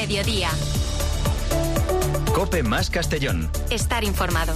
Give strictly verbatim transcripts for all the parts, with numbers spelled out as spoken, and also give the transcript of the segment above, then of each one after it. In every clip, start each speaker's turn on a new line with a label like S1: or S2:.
S1: Mediodía.
S2: COPE más Castellón.
S1: Estar informado.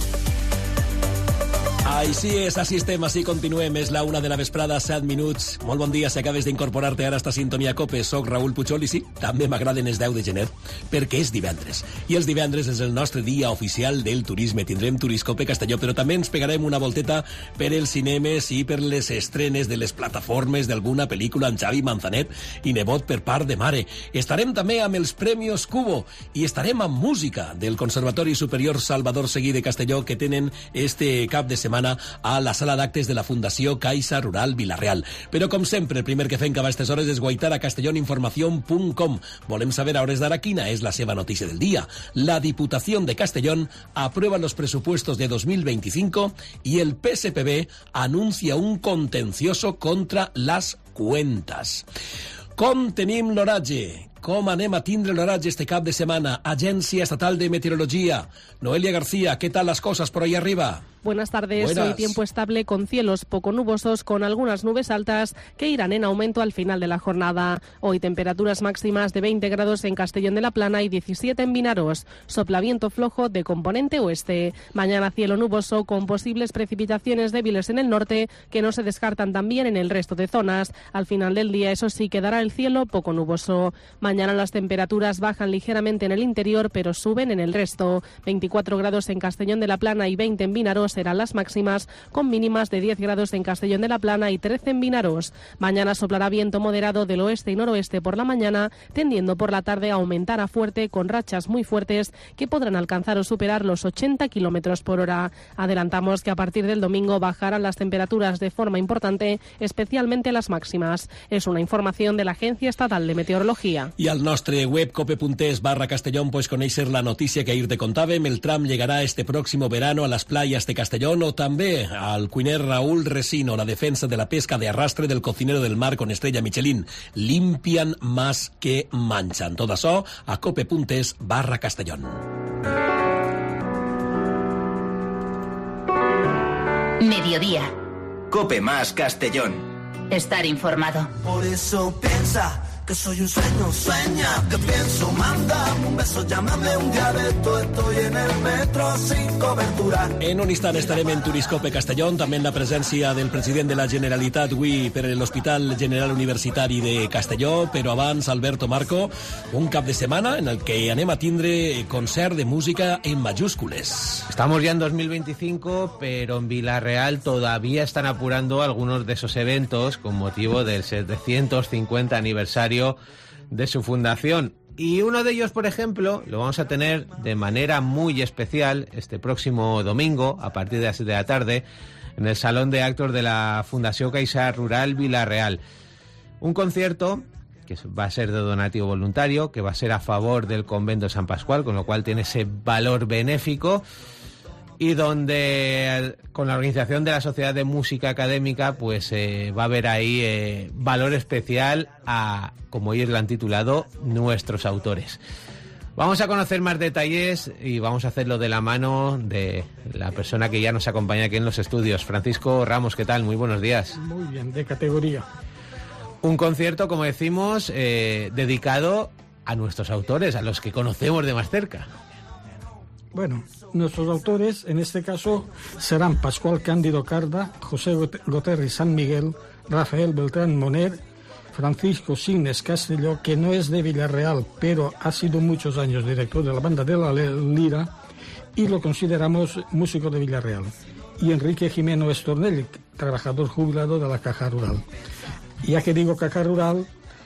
S3: Així és, així estem, així continuem. És la una de la vesprada, set minuts. Molt bon dia si acabes d'incorporar-te ara a esta sintonia COPE. Soc Raül Puigol i sí, també m'agraden els deu de gener, perquè és divendres. I els divendres és el nostre dia oficial del turisme. Tindrem Turiscope Castelló, però també ens pegarem una volteta per els cinemes i per les estrenes de les plataformes d'alguna pel·lícula amb Xavi Manzanet i nebot per part de mare. Estarem també amb els Premios Cubo i estarem amb música del Conservatori Superior Salvador Seguí de Castelló, que tenen este cap de setmana a la sala d'actes de la Fundació Caixa Rural Vila-real. Però, com sempre, el primer que fem cada aquestes hores és guaitar a castelloninformación punt com. Volem saber a hores d'ara quina és la seva notícia del dia. La Diputación de Castellón aprueba los presupuestos de dos mil veinticinco y el P S P B anuncia un contencioso contra las cuentas. Com tenim l'oratge? Com anem a tindre l'oratge este cap de setmana? Agència Estatal de Meteorología. Noelia García, ¿qué tal las cosas por ahí arriba?
S4: Buenas tardes.
S3: Buenas.
S4: Hoy tiempo estable con cielos poco nubosos, con algunas nubes altas que irán en aumento al final de la jornada. Hoy temperaturas máximas de veinte grados en Castellón de la Plana y diecisiete en Vinaròs. Sopla viento flojo de componente oeste. Mañana cielo nuboso con posibles precipitaciones débiles en el norte que no se descartan también en el resto de zonas. Al final del día, eso sí, quedará el cielo poco nuboso. Mañana las temperaturas bajan ligeramente en el interior, pero suben en el resto. veinticuatro grados en Castellón de la Plana y veinte en Vinaròs serán las máximas, con mínimas de diez grados en Castellón de la Plana y trece en Vinaròs. Mañana soplará viento moderado del oeste y noroeste por la mañana, tendiendo por la tarde a aumentar a fuerte, con rachas muy fuertes que podrán alcanzar o superar los ochenta kilómetros por hora. Adelantamos que a partir del domingo bajarán las temperaturas de forma importante, especialmente las máximas. Es una información de la Agencia Estatal de Meteorología.
S3: I al nostre web cope.es barra Castellón puedes conocer la noticia que ayer te contàvem. El tram llegará este próximo verano a las playas de Castellón, o també al cuiner Raúl Resino. La defensa de la pesca de arrastre del cocinero del mar con estrella Michelin. Limpian más que manchan. Tot això a cope.es barra Castellón.
S1: Mediodía.
S2: COPE más Castellón.
S1: Estar informado.
S5: Por eso piensa que soy un sueño, sueña, que pienso, mándame un beso, llámame un día de esto, estoy en el metro sin cobertura.
S3: En un instant estarem en Turiscope Castellón, també en la presència del president de la Generalitat avui per l'Hospital General Universitari de Castelló, però abans, Alberto Marco, un cap de setmana en el que anem a tindre concert de música en mayúscules.
S6: Estamos ya en dos mil veinticinco, pero en Vila-real todavía están apurando algunos de esos eventos con motivo del setecientos cincuenta aniversario de su fundación. Y uno de ellos, por ejemplo, lo vamos a tener de manera muy especial este próximo domingo, a partir de las siete de la tarde, en el Salón de Actos de la Fundació Caixa Rural Vila-real. Un concierto que va a ser de donativo voluntario, que va a ser a favor del convento de San Pascual, con lo cual tiene ese valor benéfico, y donde con la organización de la Sociedad de Música Académica pues eh, va a haber ahí eh, valor especial a, como ellos lo han titulado, nuestros autores. Vamos a conocer más detalles y vamos a hacerlo de la mano de la persona que ya nos acompaña aquí en los estudios. Francisco Ramos, ¿qué tal? Muy buenos días.
S7: Muy bien, de categoría.
S6: Un concierto, como decimos, eh, dedicado a nuestros autores, a los que conocemos de más cerca.
S7: Bueno, nuestros autores en este caso serán Pascual Cándido Carda, José Goterri San Miguel, Rafael Beltrán Moner, Francisco Signes Castelló, que no es de Vila-real, pero ha sido muchos años director de la banda de la Lira y lo consideramos músico de Vila-real, y Enrique Jimeno Estornelli, trabajador jubilado de la Caja Rural. Ya que digo Caja Rural,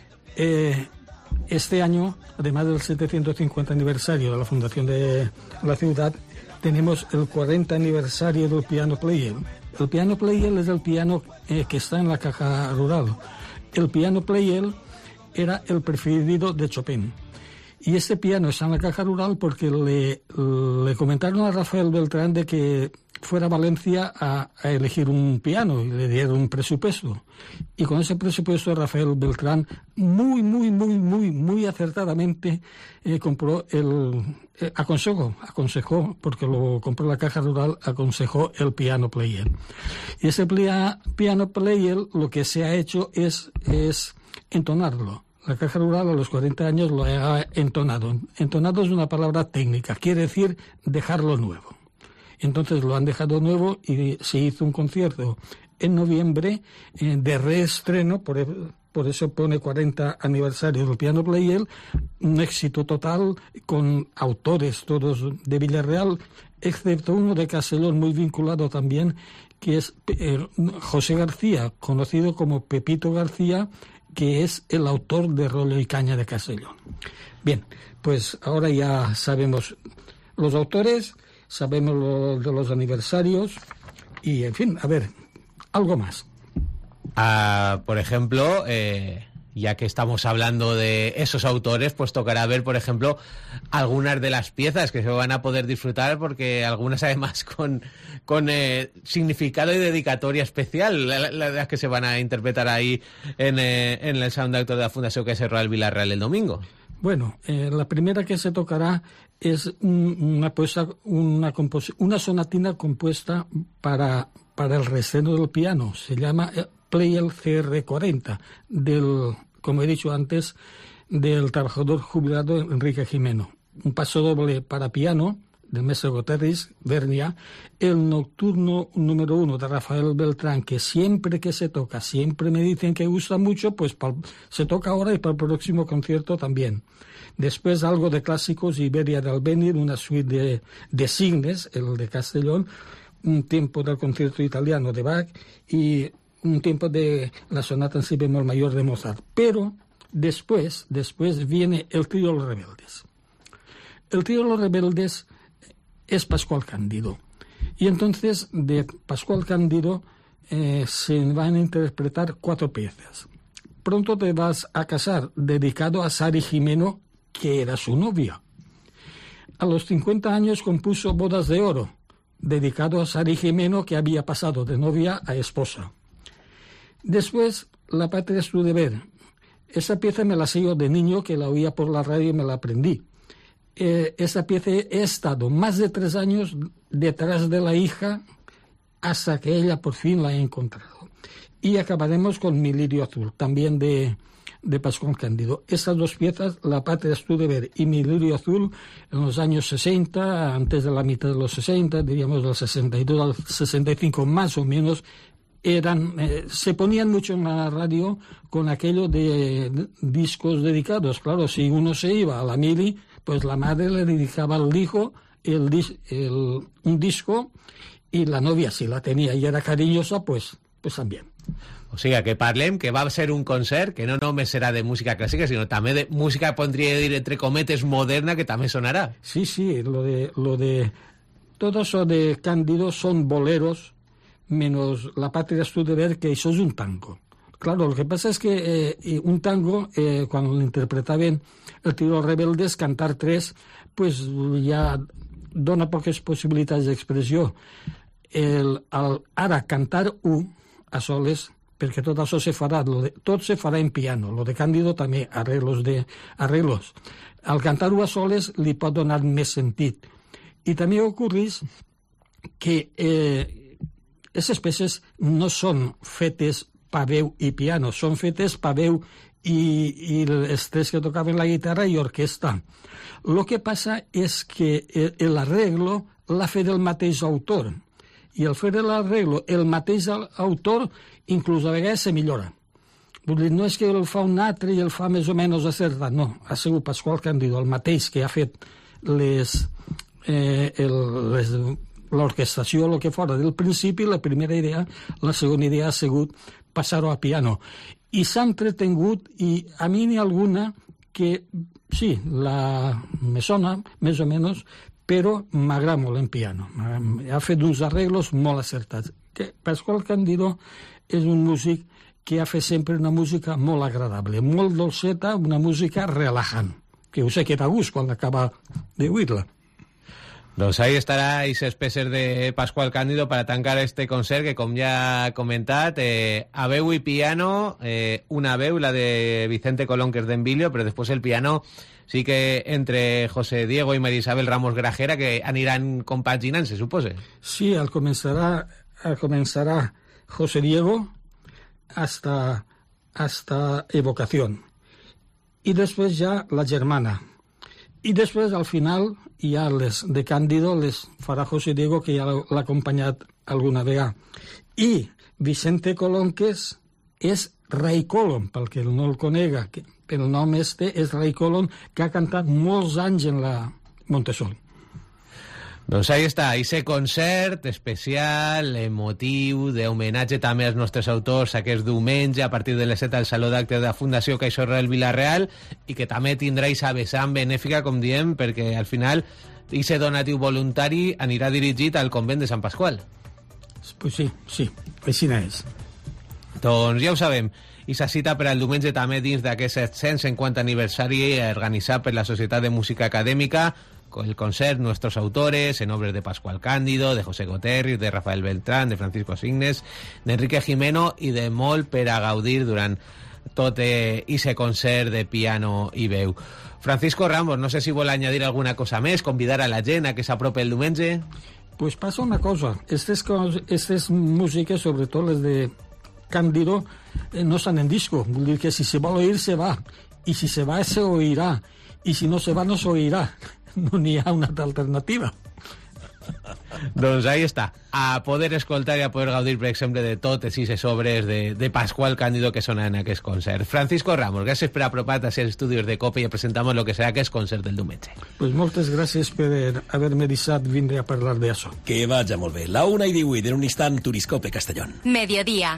S7: eh, este año, además del setecientos cincuenta aniversario de la fundación de la ciudad, tenemos el cuarenta aniversario del piano Pleyel. El piano Pleyel es el piano eh, que está en la Caja Rural. El piano Pleyel era el preferido de Chopin. Y este piano está en la Caja Rural porque le, le comentaron a Rafael Beltrán de que fuera a Valencia a, a elegir un piano y le dieron un presupuesto. Y con ese presupuesto Rafael Beltrán muy, muy, muy, muy, muy acertadamente eh, compró el... Eh, aconsejó, aconsejó, porque lo compró la Caja Rural, aconsejó el piano Pleyel. Y ese plia, piano Pleyel lo que se ha hecho es, es entonarlo. La Caja Rural a los cuarenta años lo ha entonado. Entonado es una palabra técnica, quiere decir dejarlo nuevo. Entonces lo han dejado nuevo y se hizo un concierto en noviembre eh, de reestreno, por, por eso pone cuarenta aniversario del Piano Pleyel, un éxito total con autores todos de Villarreal, excepto uno de Castellón muy vinculado también, que es eh, José García, conocido como Pepito García, que es el autor de Rollo y Caña de Castellón. Bien, pues ahora ya sabemos los autores, sabemos lo de los aniversarios y, en fin, a ver, algo más.
S6: Ah, por ejemplo, eh, ya que estamos hablando de esos autores, pues tocará ver, por ejemplo, algunas de las piezas que se van a poder disfrutar, porque algunas además con, con eh, significado y dedicatoria especial, las la, la que se van a interpretar ahí en, eh, en el Sound Actor de la Fundación Caixa Rural Villarreal el domingo.
S7: Bueno, eh, la primera que se tocará es un, una, puesta, una, compos- una sonatina compuesta para, para el reestreno del piano. Se llama eh, Pleyel C R cuarenta, del, como he dicho antes, del trabajador jubilado Enrique Jimeno. Un paso doble para piano del maestro Goterris, Vernia, el nocturno número uno de Rafael Beltrán, que siempre que se toca, siempre me dicen que gusta mucho, pues pa, se toca ahora y para el próximo concierto también. Después algo de clásicos, Iberia de Albenir, una suite de, de Signes, el de Castellón, un tiempo del concierto italiano de Bach y un tiempo de la sonata en si bemol mayor de Mozart. Pero después, después viene el trío Los Rebeldes. El trío Los Rebeldes es Pascual Cándido. Y entonces de Pascual Cándido eh, se van a interpretar cuatro piezas. Pronto te vas a casar, dedicado a Sari Jimeno, que era su novia. A los cincuenta años compuso Bodas de Oro, dedicado a Sari Jimeno, que había pasado de novia a esposa. Después, La patria es tu deber. Esa pieza me la sé yo de niño, que la oía por la radio y me la aprendí. Eh, esa pieza he estado más de tres años detrás de la hija hasta que ella por fin la ha encontrado. Y acabaremos con Mi lirio azul, también de, de Pascual Cándido. Estas dos piezas, La patria es tu deber y Mi lirio azul, en los años sesenta, antes de la mitad de los sesenta, diríamos del sesenta y dos al sesenta y cinco más o menos, eran eh, se ponían mucho en la radio con aquello de, de discos dedicados. Claro, si uno se iba a la mili, pues la madre le dedicaba al hijo el, el, un disco, y la novia, si la tenía y era cariñosa, pues, pues también.
S6: O sigui, que parlem que va a ser un concert que no només serà de música clàssica, sinó també de música, podria dir, entre cometes, moderna, que també sonarà.
S7: Sí, sí, lo de, lo de todo eso de Cándido son boleros, menos La patria es tu deber, que eso es un tango. Claro, lo que pasa es que eh, un tango, eh, cuando lo interpretaban el trío Rebeldes, cantar tres, pues ja dona poques possibilitats d'expressió. El, el, ara, cantar un a soles, perquè tot això se farà, lo de, tot se farà en piano, lo de Cándido també, arreglos de arreglos. Al cantar-ho a soles li pot donar més sentit. I també ocorreix que eh, aquestes peces no són fetes pa veu i piano, són fetes pa veu i, i els tres que tocaven la guitarra i orquestra. Lo que passa és que l'arreglo l'ha fet el mateix autor, i al fer l'arreglo el mateix autor inclús a vegades se millora. Vull dir, no és que el fa un altre i el fa més o menys acertat, no, ha sigut Pascual Cándido, el mateix que ha fet les, eh, el, les, l'orquestació, el que fora del principi, la primera idea, la segona idea ha sigut passar-ho a piano. I s'ha entretingut, i a mi n'hi ha alguna que, sí, la, me sona, més o menys, però m'agrada molt en piano. Ha fet uns arreglos molt acertats. Que Pascual Cándido és un músic que ha fet sempre una música molt agradable, molt dolceta, una música relajant, que us ha quedat a gust quan acaba d'oir-la.
S6: Doncs ahí estarà aquestes peces de Pascual Cándido para tancar este concert que, com ja he comentat, eh, a veu i piano, eh, una veu, la de Vicente Colón, que és d'Envilio, però després el piano sí que entre José Diego i María Isabel Ramos Grajera, que aniran compaginant, se supose.
S7: Sí, al comenzará, al comenzará José Diego hasta, hasta Evocación. i després ja la germana. I després, al final, ja les de Cándido les farà José Diego, que ja l'ha acompanyat alguna vegada. I Vicente Colón, que és, és Ray Colón, pel que no el conega, que el nom este és Ray Colón, que ha cantat molts anys en la Montessori.
S6: Doncs ahí està, ese concert especial, emotiu, d'homenatge també als nostres autors aquest diumenge a partir de les set al Saló d'Actes de la Fundació CaixaRoyal Vila-real, i que també tindrà aquesta vessant benèfica, com diem, perquè al final ese donatiu voluntari anirà dirigit al convent de Sant Pasqual.
S7: Pues sí, sí, així és.
S6: Doncs ja ho sabem. I se cita per al diumenge també dins d'aquest set-cents cinquanta aniversari organitzat per la Societat de Música Acadèmica, con el concert Nuestros Autores, en obres de Pascual Cándido, de José Goterri, de Rafael Beltrán, de Francisco Signes, d'Enrique Jimeno i de molt per a gaudir durant tot ese concert de piano i veu. Francisco Ramos, no sé si vol añadir alguna cosa més, convidar a la gent a que s'apropi el diumenge.
S7: Pues passa una cosa, estas, estas músiques, sobretot les de Cándido, eh, no estan en disco, vull dir que si se vol oír se va, i si se va se oirà, i si no se va no se oirà. No n'hi ha una altra alternativa.
S6: Doncs ahí està, a poder escoltar i a poder gaudir, per exemple, de totes aquestes obres de, de Pascual Cándido que sonen en aquest concert. Francisco Ramos, gràcies per apropar-te als estudis de COPE i presentamos lo que serà aquest concert del diumenge.
S7: Pues moltes gràcies per haver-me deixat vindre a parlar d'això.
S3: Que vaja molt bé. La una i divuit, en un instant, Turiscope Castellón.
S1: Mediodía.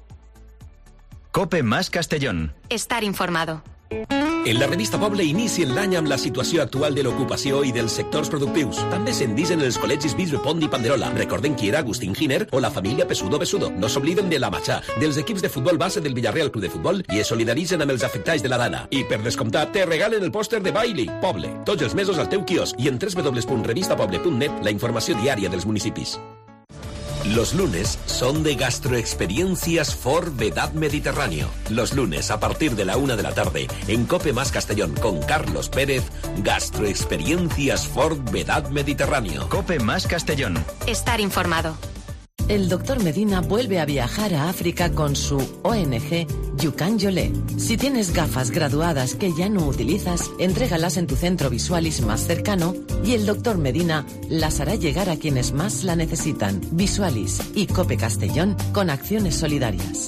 S2: Cope más Castellón.
S1: Estar informado.
S3: En la revista Poble inicien l'any amb la situació actual de l'ocupació i dels sectors productius. També se'n disen els col·legis Bisbe Pont i Panderola. Recorden qui era Agustín Giner o la família Pesudo Besudo. No s'obliden de la Matxà, dels equips de futbol base del Villarreal Club de Futbol i es solidaritzen amb els afectats de la Dana. I per descomptat, te regalen el pòster de Bailey. Poble, tots els mesos al teu quiosc i en w w w punt revista poble punt net la informació diària dels municipis. Los lunes son de Gastroexperiencias For Vedad Mediterráneo. Los lunes a partir de la una de la tarde en Cope Más Castellón con Carlos Pérez, Gastroexperiencias For Vedad Mediterráneo.
S2: Cope más Castellón.
S1: Estar informado.
S8: El doctor Medina vuelve a viajar a África con su O N G Yucan Yolé. Si tienes gafas graduadas que ya no utilizas, entrégalas en tu centro Visualis más cercano y el doctor Medina las hará llegar a quienes más la necesitan. Visualis y Cope Castellón con acciones solidarias.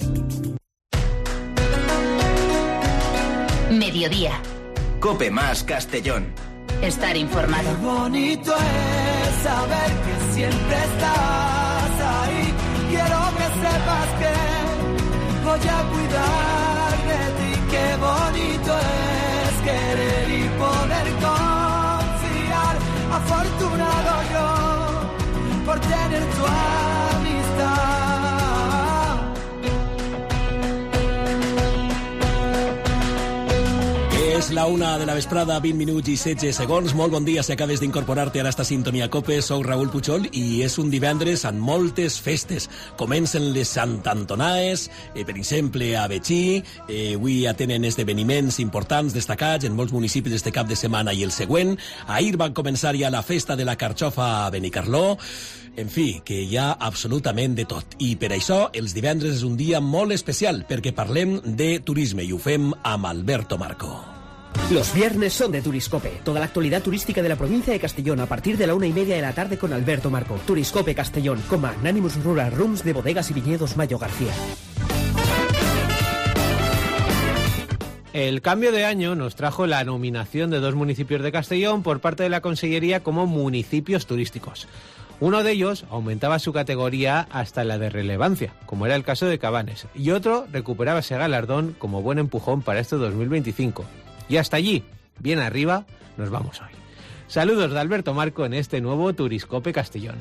S1: Mediodía.
S2: Cope más Castellón.
S1: Estar informado.
S5: Qué bonito es saber que siempre estás ahí. Quiero que sepas que voy a cuidar de ti. Qué bonito es querer y poder confiar. Afortunado yo por tener tu amistad.
S3: És la una de la vesprada, vint minuts i setze segons. Molt bon dia si acabes d'incorporar-te a esta sintonia Cope. Soc Raül Puchol i és un divendres amb moltes festes. Comencen les Sant Antonaes, eh, per exemple, a Betxí. Eh, avui atenen esdeveniments importants destacats en molts municipis d'este cap de setmana i el següent. Ahir van començar ja la festa de la carxofa a Benicarló. En fi, que hi ha absolutament de tot. I per això els divendres és un dia molt especial, perquè parlem de turisme i ho fem amb Alberto Marco.
S9: Los viernes son de Turiscope. Toda la actualidad turística de la provincia de Castellón a partir de la una y media de la tarde con Alberto Marco. Turiscope Castellón, con Magnanimous Rural Rooms de Bodegas y Viñedos Mayo García.
S6: El cambio de año nos trajo la nominación de dos municipios de Castellón por parte de la Consellería como municipios turísticos. Uno de ellos aumentaba su categoría hasta la de relevancia, como era el caso de Cabanes, y otro recuperaba ese galardón como buen empujón para este dos mil veinticinco. Y hasta allí, bien arriba, nos vamos hoy. Saludos de Alberto Marco en este nuevo Turiscope Castellón.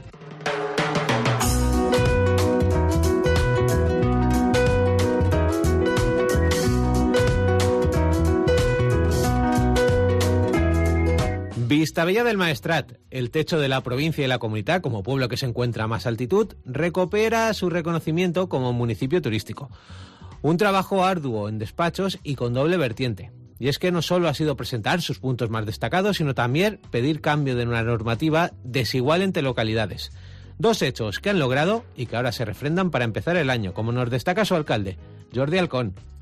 S6: Vistabella del Maestrat, el techo de la provincia y la comunidad como pueblo que se encuentra a más altitud, recupera su reconocimiento como municipio turístico. Un trabajo arduo en despachos y con doble vertiente. Y es que no solo ha sido presentar sus puntos más destacados, sino también pedir cambio de una normativa desigual entre localidades. Dos hechos que han logrado y que ahora se refrendan para empezar el año, como nos destaca su alcalde, Jordi Alcón.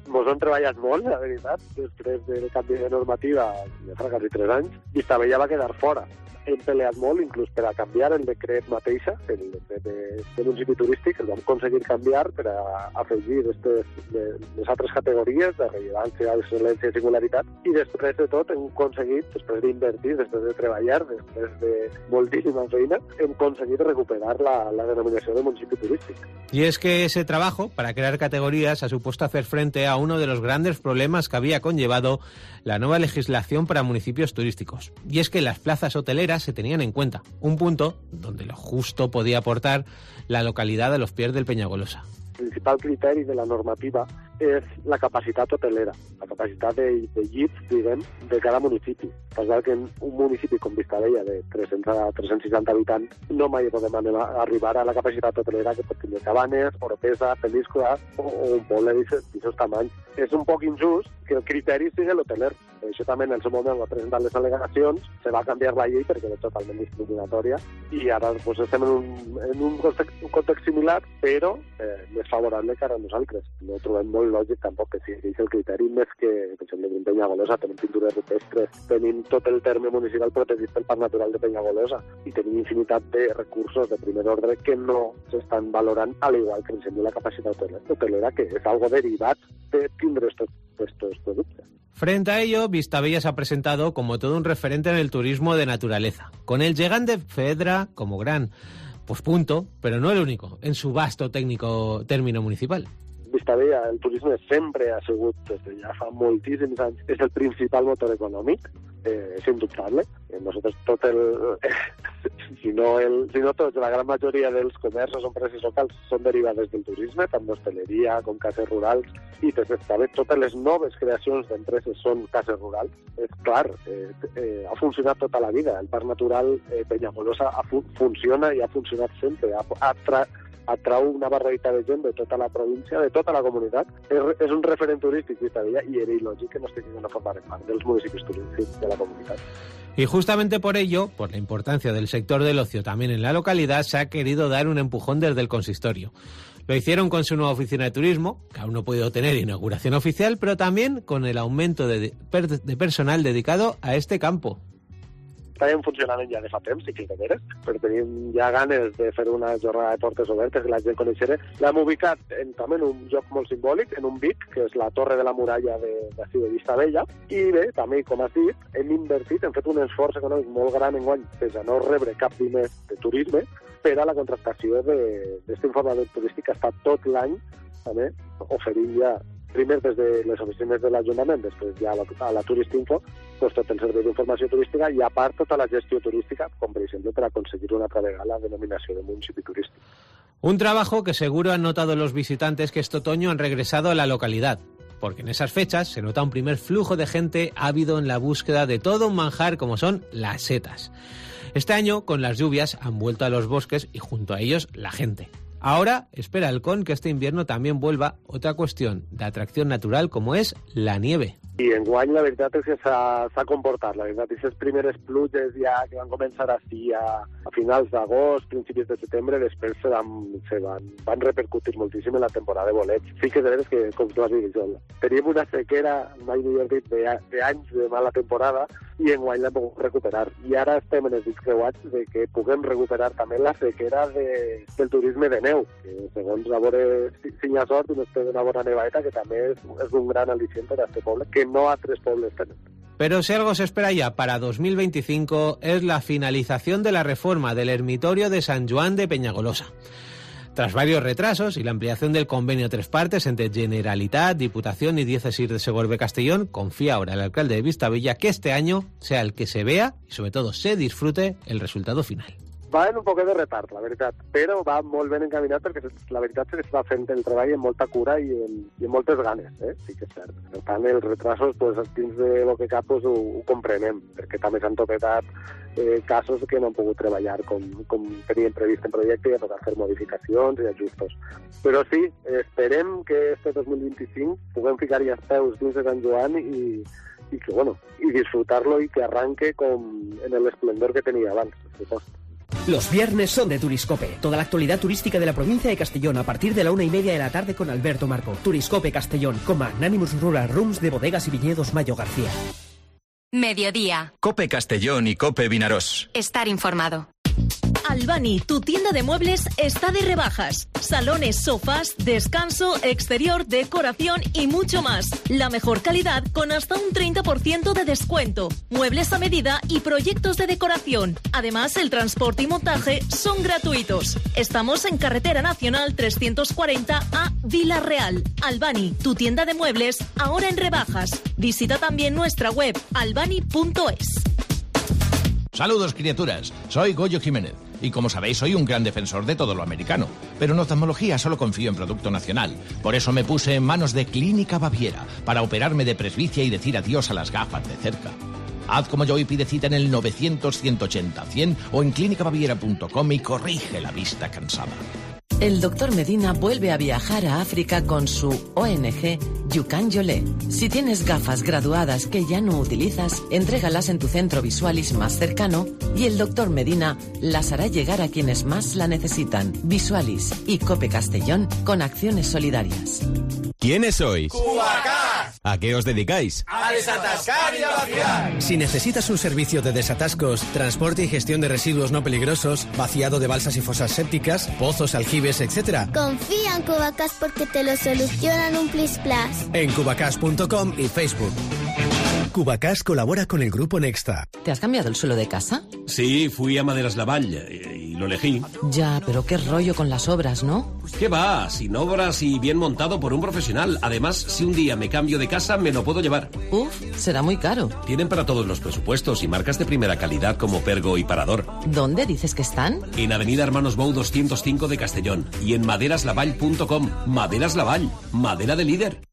S10: Mos hem treballat molt, la veritat, després del canvi de normativa, ja fa quasi tres anys, Vistabella va quedar fora. Hem peleat molt, inclús per a canviar el decret mateixa, el decret de, de municipi turístic, el vam aconseguir canviar per a afegir estes, de, les altres categories de rellevància, excel·lència i singularitat, i després de tot hem aconseguit, després d'invertir, després de treballar, després de moltíssima feina, hem aconseguit recuperar la, la denominació de municipi turístic.
S6: Y es que ese trabajo para crear categorías ha supuesto hacer frente a uno de los grandes problemas que había conllevado la nueva legislación para municipios turísticos. Y es que las plazas hoteleras se tenían en cuenta, un punto donde lo justo podía aportar la localidad de los Pies del Peñagolosa.
S10: El principal criteri de la normativa és la capacitat hotelera, la capacitat de, de llits, diguem, de cada municipi. Pensar que en un municipi com Vistabella, de tres-cents a tres-cents seixanta habitants, no mai podem arribar a la capacitat hotelera que pot tenir Cabanes, Oropesa, Peníscola o, o un poble d'aquests tamanys. És un poc injust que el criteri sigui l'hoteler. Això també en el seu moment va presentar les al·legacions, se va canviar la llei perquè era totalment discriminatòria i ara pues, estem en un, en un context, un context similar, però eh, més favorable que ara nosaltres. No trobem molt lògic tampoc que sigui el criteri més que, per exemple, en Penyagolosa tenim pintures rupestres, tenim tot el terme municipal protegit pel Parc Natural de Penyagolosa i tenim infinitat de recursos de primer ordre que no s'estan valorant, al igual que, per exemple, la capacitat hotelera, que és algo derivat de tindre estos, estos productes.
S6: Frente a ello, Vistabella se ha presentado como todo un referente en el turismo de naturaleza, con el Gegant de Fedra como gran pues punto, pero no el único, en su vasto técnico término municipal.
S10: Vistabella, el turisme sempre ha sigut, des de ja fa moltíssims anys, és el principal motor econòmic, eh, és indubtable. Eh, nosaltres tot el... Eh, si, no el si no tots, la gran majoria dels comerços o empreses locals són derivades del turisme, tant d'hostaleria com cases rurals, i des de totes les noves creacions d'empreses són cases rurals. És clar, eh, eh, ha funcionat tota la vida. El Parc Natural eh, Penyagolosa ha fu funciona i ha funcionat sempre. Ha, ha tra atrau una barbaritat de gent de tota la província, de tota la comunitat. És, és un referent turístic Vistabella i era il·lògic que no estiguin a formar part dels municipis turístics de la comunitat.
S6: Y justamente por ello, por la importancia del sector del ocio también en la localidad, se ha querido dar un empujón desde el consistorio. Lo hicieron con su nueva oficina de turismo, que aún no ha podido tener inauguración oficial, pero también con el aumento de, de personal dedicado a este campo.
S10: Estàvem funcionant ja de fa temps, sí que de veres, però tenim ja ganes de fer una jornada de portes obertes que la gent coneixerà. L'hem ubicat en, també en un lloc molt simbòlic, en un vic, que és la Torre de la Muralla de, de, de Vistabella, i bé, també, com has dit, hem invertit, hem fet un esforç econòmic molt gran enguany, pese a no rebre cap diners de turisme, per a la contractació d'aquest informador turístic que ha estat tot l'any, també, oferint ja primer des de les oficines de l'Ajuntament, després ja a la, a la Turistinfo, pues tot el servei d'informació turística i a part tota la gestió turística, com per exemple per aconseguir una altra vegada la denominació de municipi turístic.
S6: Un trabajo que seguro han notado los visitantes que este otoño han regresado a la localidad, porque en esas fechas se nota un primer flujo de gente ávido en la búsqueda de todo un manjar como son las setas. Este año, con las lluvias, han vuelto a los bosques y junto a ellos la gente. Ahora espera el con que este invierno también vuelva otra cuestión de atracción natural como es la nieve.
S10: I enguany la veritat és que s'ha comportat. La veritat és que les primeres pluges ja que van començar així a, a finals d'agost, principis de setembre, després se van, se van, van repercutir moltíssim en la temporada de boleig. Sí que és veritat que, com tu has dit, teníem una sequera, mai millor dit, d'anys de, de mala temporada i enguany l'hem pogut recuperar. I ara estem en els dits creuats de que puguem recuperar també la sequera de, del turisme de neu, que segons a veure si hi ha sort i no té una bona nevaeta, que també és, és un gran al·licient per a aquest poble, que no a tres pueblos tienen.
S6: Pero si algo se espera ya para dos mil veinticinco es la finalización de la reforma del ermitorio de San Joan de Peñagolosa. Tras varios retrasos y la ampliación del convenio tres partes entre Generalitat, Diputación y Diócesis de Segorbe-Castellón, confía ahora el alcalde de Vistabella que este año sea el que se vea y sobre todo se disfrute el resultado final.
S10: Va en un poc de retard, la veritat, però va molt ben encaminat perquè la veritat és que s'està fent el treball amb molta cura i amb, i amb moltes ganes, eh? Sí que és cert. Per tant, els retrasos, pues, dins de lo que cap, pues, ho, ho comprenem, perquè també s'han topetat eh, casos que no han pogut treballar com, com tenien previst en projecte i ha tocat fer modificacions i ajustos. Però sí, esperem que este dos mil vint-i-cinc puguem ficar ja els peus dins de Sant Joan i, i que, bueno, i disfrutar-lo i que arranque com en l'esplendor que tenia abans, per supost.
S9: Los viernes son de Turiscope. Toda la actualidad turística de la provincia de Castellón a partir de la una y media de la tarde con Alberto Marco. Turiscope Castellón, con Magnanimous Rural Rooms de Bodegas y Viñedos Mayo García.
S1: Mediodía.
S2: Cope Castellón y Cope Vinarós.
S1: Estar informado.
S11: Albani, tu tienda de muebles, está de rebajas. Salones, sofás, descanso, exterior, decoración y mucho más. La mejor calidad con hasta un treinta por ciento de descuento. Muebles a medida y proyectos de decoración. Además, el transporte y montaje son gratuitos. Estamos en Carretera Nacional trescientos cuarenta a Vila Real. Albani, tu tienda de muebles, ahora en rebajas. Visita también nuestra web albani punto es.
S12: Saludos, criaturas. Soy Goyo Jiménez. Y como sabéis, soy un gran defensor de todo lo americano. Pero en oftalmología solo confío en producto nacional. Por eso me puse en manos de Clínica Baviera para operarme de presbicia y decir adiós a las gafas de cerca. Haz como yo y pide cita en el novecientos, ciento ochenta, cien o en clínica baviera punto com y corrige la vista cansada.
S8: El doctor Medina vuelve a viajar a África con su O N G Yukan Yole. Si tienes gafas graduadas que ya no utilizas, entrégalas en tu centro Visualis más cercano y el doctor Medina las hará llegar a quienes más la necesitan. Visualis y Cope Castellón con acciones solidarias.
S13: ¿Quiénes sois?
S14: ¡Cubacás!
S13: ¿A qué os dedicáis?
S14: ¡A desatascar y a vaciar!
S9: Si necesitas un servicio de desatascos, transporte y gestión de residuos no peligrosos, vaciado de balsas y fosas sépticas, pozos, aljibes, etcétera,
S15: confía en Cubacás porque te lo solucionan un plis plas.
S9: En cubacás punto com y Facebook. Cubacás colabora con el Grupo Nexta.
S8: ¿Te has cambiado el suelo de casa?
S3: Sí, fui a Maderas Lavall y, y lo elegí.
S8: Ya, pero qué rollo con las obras, ¿no?
S3: ¿Qué va? Sin obras y bien montado por un profesional. Además, si un día me cambio de casa, me lo puedo llevar.
S8: Uf, será muy caro.
S3: Tienen para todos los presupuestos y marcas de primera calidad como Pergo y Parador.
S8: ¿Dónde dices que están?
S3: En Avenida Hermanos Bou doscientos cinco de Castellón y en maderas lavall punto com. Maderas Lavall, madera de líder.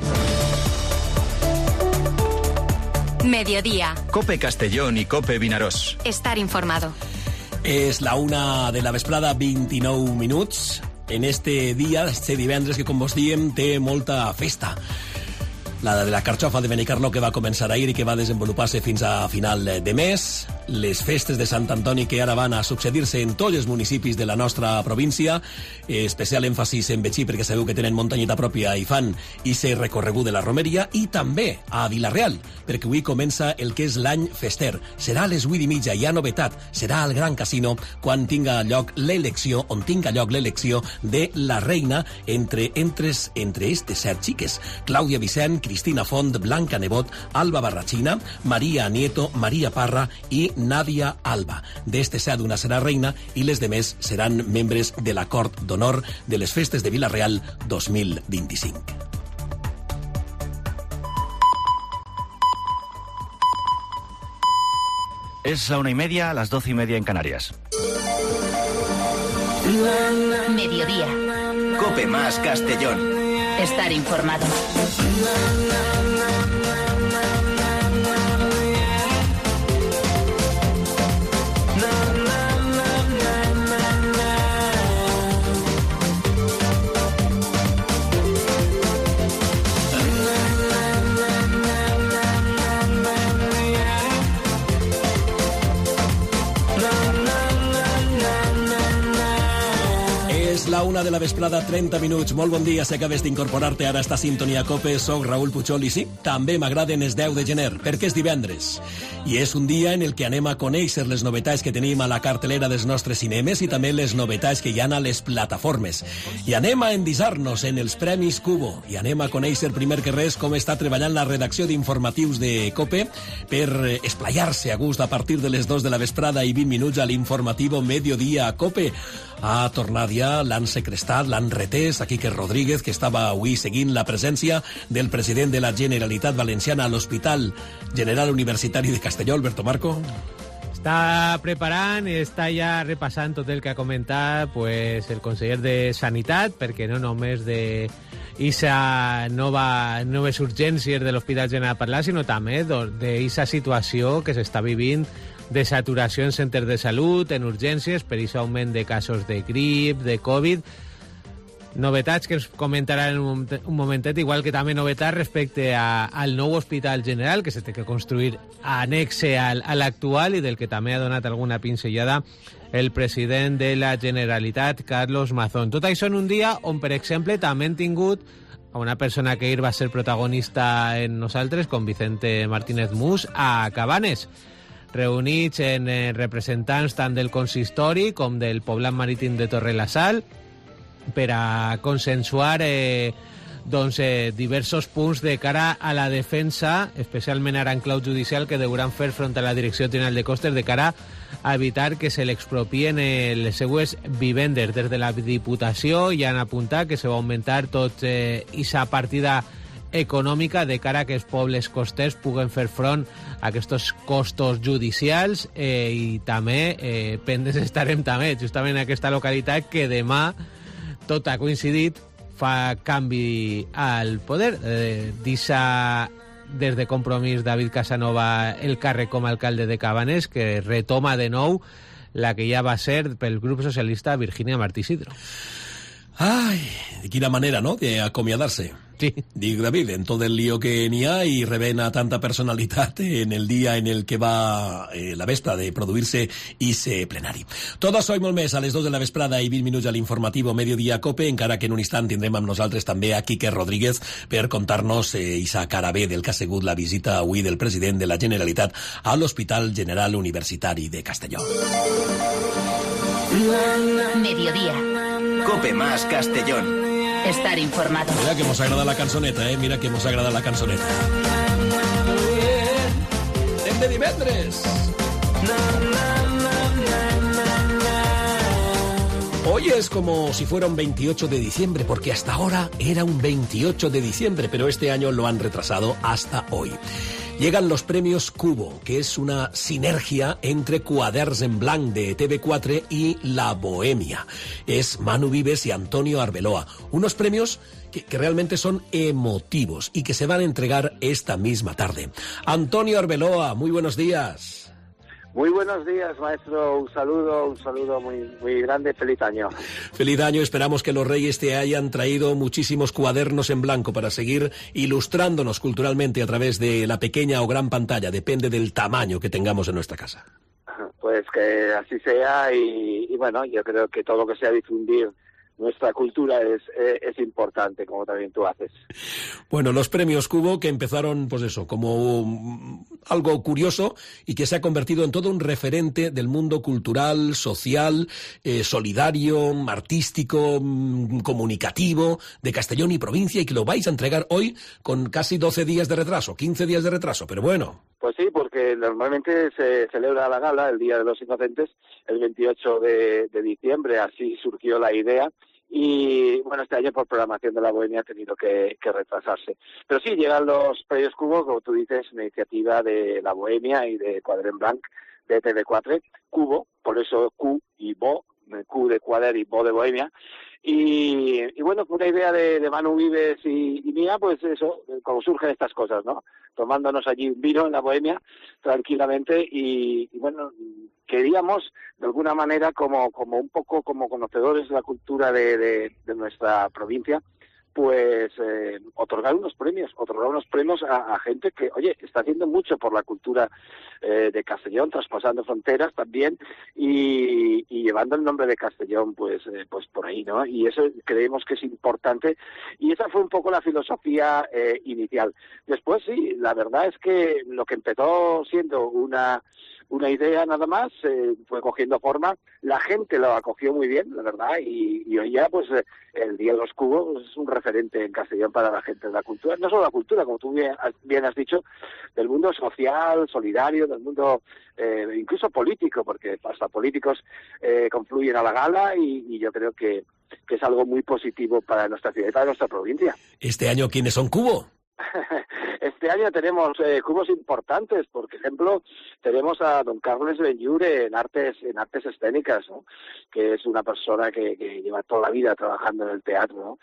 S1: Mediodía.
S2: Cope Castellón y Cope Vinarós.
S1: Estar informado.
S3: És la una de la vesprada, vint-i-nou minuts. En este dia, este divendres que, com vos diem, té molta festa. La de la carxofa de Benicarló, que va començar ahir i que va desenvolupar-se fins a final de mes. Les festes de Sant Antoni, que ara van a succedir-se en tots els municipis de la nostra província. Especial èmfasis en Betxí, perquè sabeu que tenen muntanyeta pròpia i fan i se recorregut de la romeria. I també a Vila-real, perquè avui comença el que és l'any fester. Serà a les vuit i mitja, hi ha novetat. Serà al Gran Casino quan tinga lloc l'elecció, on tinga lloc l'elecció de la reina entre, entre, entre estes set xiques. Clàudia Vicent, Cristina Font, Blanca Nebot, Alba Barrachina, Maria Nieto, Maria Parra i Nadia Alba. D'este set una serà reina i les demés seran membres de la Cort d'Honor de les Festes de Vila-real dos mil vint-i-cinc.
S2: Es la una y media, a las doce y media en Canarias.
S1: Mediodía.
S2: Cope más Castellón.
S1: Estar informado.
S3: La una de la vesprada, trenta minuts. Molt bon dia, si acabes d'incorporar-te ara a esta sintonia Cope. Soc Raül Puchol i sí, també m'agraden els deu de gener, perquè és divendres. I és un dia en el que anem a conèixer les novetats que tenim a la cartelera dels nostres cinemes i també les novetats que hi ha a les plataformes. I anem a endisar-nos en els Premis Cubo. I anem a conèixer, primer que res, com està treballant la redacció d'informatius de Cope per esplayar-se a gust a partir de les dos de la vesprada i vint minuts a l'informativo Mediodía Cope. Ha tornat ja, l'han secrestat, l'han retès a Quique Rodríguez, que estava avui seguint la presència del president de la Generalitat Valenciana a l'Hospital General Universitari de Castelló, Alberto Marco.
S6: Està preparant i està ja repassant tot el que ha comentat pues, el conseller de Sanitat, perquè no només de esa nova, noves urgències de l'Hospital General parlar, sinó també d'esa situació que s'està vivint de saturació en centres de salut, en urgències, per aquest augment de casos de grip, de Covid. Novetats que ens comentaran un, un momentet, igual que també novetats respecte a, al nou Hospital General, que s'ha de construir anexe al, a l'actual i del que també ha donat alguna pinzellada el president de la Generalitat, Carlos Mazón. Tot això en un dia on, per exemple, també hem tingut a una persona que ahir va ser protagonista en nosaltres, com Vicente Martínez Mus, a Cabanes, reunits en eh, representants tant del consistori com del poblat marítim de Torre-la-Sal, per a consensuar eh, doncs, eh, diversos punts de cara a la defensa, especialment ara en clau judicial, que deuran fer front a la Direcció General de Costes de cara a evitar que se l'expropien eh, les seues vivendes. Des de la Diputació ja han apuntat que se va augmentar tot eh, isa partida econòmica de cara a que els pobles costers puguen fer front a aquests costos judicials eh, i també eh, pendents estarem també justament en aquesta localitat que demà tot ha coincidit, fa canvi al poder. Eh, Deixa des de Compromís David Casanova el càrrec com a alcalde de Cabanes, que retoma de nou la que ja va ser pel grup socialista Virginia Martí Sidro.
S3: Ay, de quina manera, ¿no?, de acomiadarse.
S6: Sí.
S3: Dic, David, en todo el lío que n'hi ha i revena tanta personalitat en el dia en el que va eh, la vesprada de produir-se ese plenari. Tot això i molt més a les dos de la vesprada i vint minuts a l'informatiu Mediodía Cope, encara que en un instant tindrem amb nosaltres també a Quique Rodríguez per contar-nos eh, esa cara B del que ha sigut la visita avui del president de la Generalitat a l'Hospital General Universitari de Castelló.
S1: Mediodía.
S2: Cope más Castellón.
S1: Estar informado.
S3: Mira que mos agrada la cançoneta, eh? Mira que mos agrada la cançoneta. Muy bien. Hem de divendres. Hoy es como si fuera un veintiocho de diciembre, porque hasta ahora era un veintiocho de diciembre, pero este año lo han retrasado hasta hoy. Llegan los premios Cubo, que es una sinergia entre Quaderns en Blanc de T V cuatro y La Bohemia. Es Manu Vives y Antonio Arbeloa. Unos premios que, que realmente son emotivos y que se van a entregar esta misma tarde. Antonio Arbeloa, muy buenos días.
S10: Muy buenos días, maestro. Un saludo, un saludo muy, muy grande. Feliz año.
S3: Feliz año. Esperamos que los Reyes te hayan traído muchísimos cuadernos en blanco para seguir ilustrándonos culturalmente a través de la pequeña o gran pantalla. Depende del tamaño que tengamos en nuestra casa.
S10: Pues que así sea y, y bueno, yo creo que todo lo que sea difundir nuestra cultura es, es, es importante, como también tú haces.
S3: Bueno, los premios Cubo, que empezaron, pues eso, como algo curioso y que se ha convertido en todo un referente del mundo cultural, social, eh, solidario, artístico, comunicativo de Castellón y provincia, y que lo vais a entregar hoy con casi doce días de retraso, quince días de retraso, pero bueno.
S10: Pues sí, porque normalmente se celebra la gala, el Día de los Inocentes, el veintiocho de, de diciembre, así surgió la idea. Y bueno, este año por programación de La Bohemia ha tenido que, que retrasarse. Pero sí, llegan los premios Cubo, como tú dices, una iniciativa de La Bohemia y de Quaderns Blanc de T V cuatro, Cubo, por eso Q y Bo, Q de Quaderns y Bo de Bohemia. Y, y bueno, fue una idea de, de Manu Vives y, y mía, pues eso, como surgen estas cosas, ¿no? Tomándonos allí un vino en La Bohemia, tranquilamente, y, y bueno, queríamos, de alguna manera, como, como un poco como conocedores de la cultura de, de, de nuestra provincia, pues eh, otorgar unos premios, otorgar unos premios a, a gente que, oye, está haciendo mucho por la cultura eh, de Castellón, traspasando fronteras también y, y llevando el nombre de Castellón, pues, eh, pues por ahí, ¿no? Y eso creemos que es importante y esa fue un poco la filosofía eh, inicial. Después sí, la verdad es que lo que empezó siendo una una idea nada más, eh, fue cogiendo forma, la gente lo acogió muy bien, la verdad, y, y hoy ya pues eh, el Día de los Cubos pues, es un referente en Castellón para la gente de la cultura, no solo la cultura, como tú bien, bien has dicho, del mundo social, solidario, del mundo eh, incluso político, porque hasta políticos eh, confluyen a la gala y, y yo creo que, que es algo muy positivo para nuestra ciudad y para nuestra provincia.
S3: ¿Este año quiénes son Cubo?
S10: Este año tenemos eh, cubos importantes, por ejemplo, tenemos a don Carles Benlliure en artes en artes escénicas, ¿no? Que es una persona que, que lleva toda la vida trabajando en el teatro, ¿no?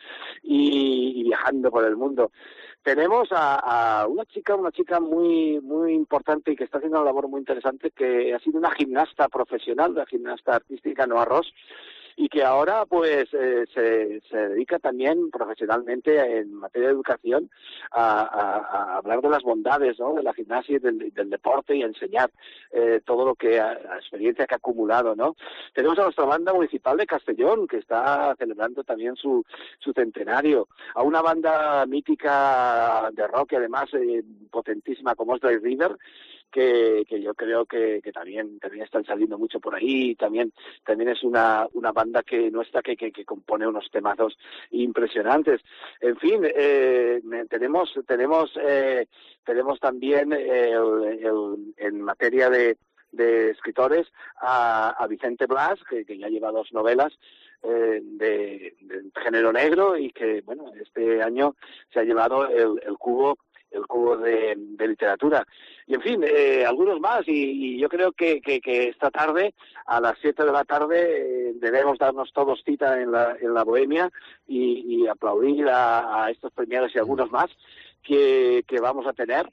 S10: y, y viajando por el mundo. Tenemos a, a una chica, una chica muy muy importante y que está haciendo una labor muy interesante, que ha sido una gimnasta profesional, una gimnasta artística, Noa Ross, y que ahora pues eh, se, se dedica también profesionalmente en materia de educación a, a, a hablar de las bondades, ¿no?, de la gimnasia y del, del deporte y a enseñar eh, todo lo que, la experiencia que ha acumulado, ¿no? Tenemos a nuestra banda municipal de Castellón, que está celebrando también su, su centenario, a una banda mítica de rock, y además eh, potentísima como es Dry River, que, que yo creo que, que también también están saliendo mucho por ahí. También también es una una banda que nuestra que, que, que compone unos temazos impresionantes. En fin, eh, tenemos tenemos eh, tenemos también el, el, en materia de de escritores a, a Vicente Blas, que, que ya lleva dos novelas eh, de, de género negro, y que bueno, este año se ha llevado el, el cubo el cubo de, de literatura. Y en fin, eh, algunos más, y, y yo creo que, que, que esta tarde, a las siete de la tarde, eh, debemos darnos todos cita en la, en la Bohemia y, y aplaudir a, a estos premiados y algunos más que, que vamos a tener.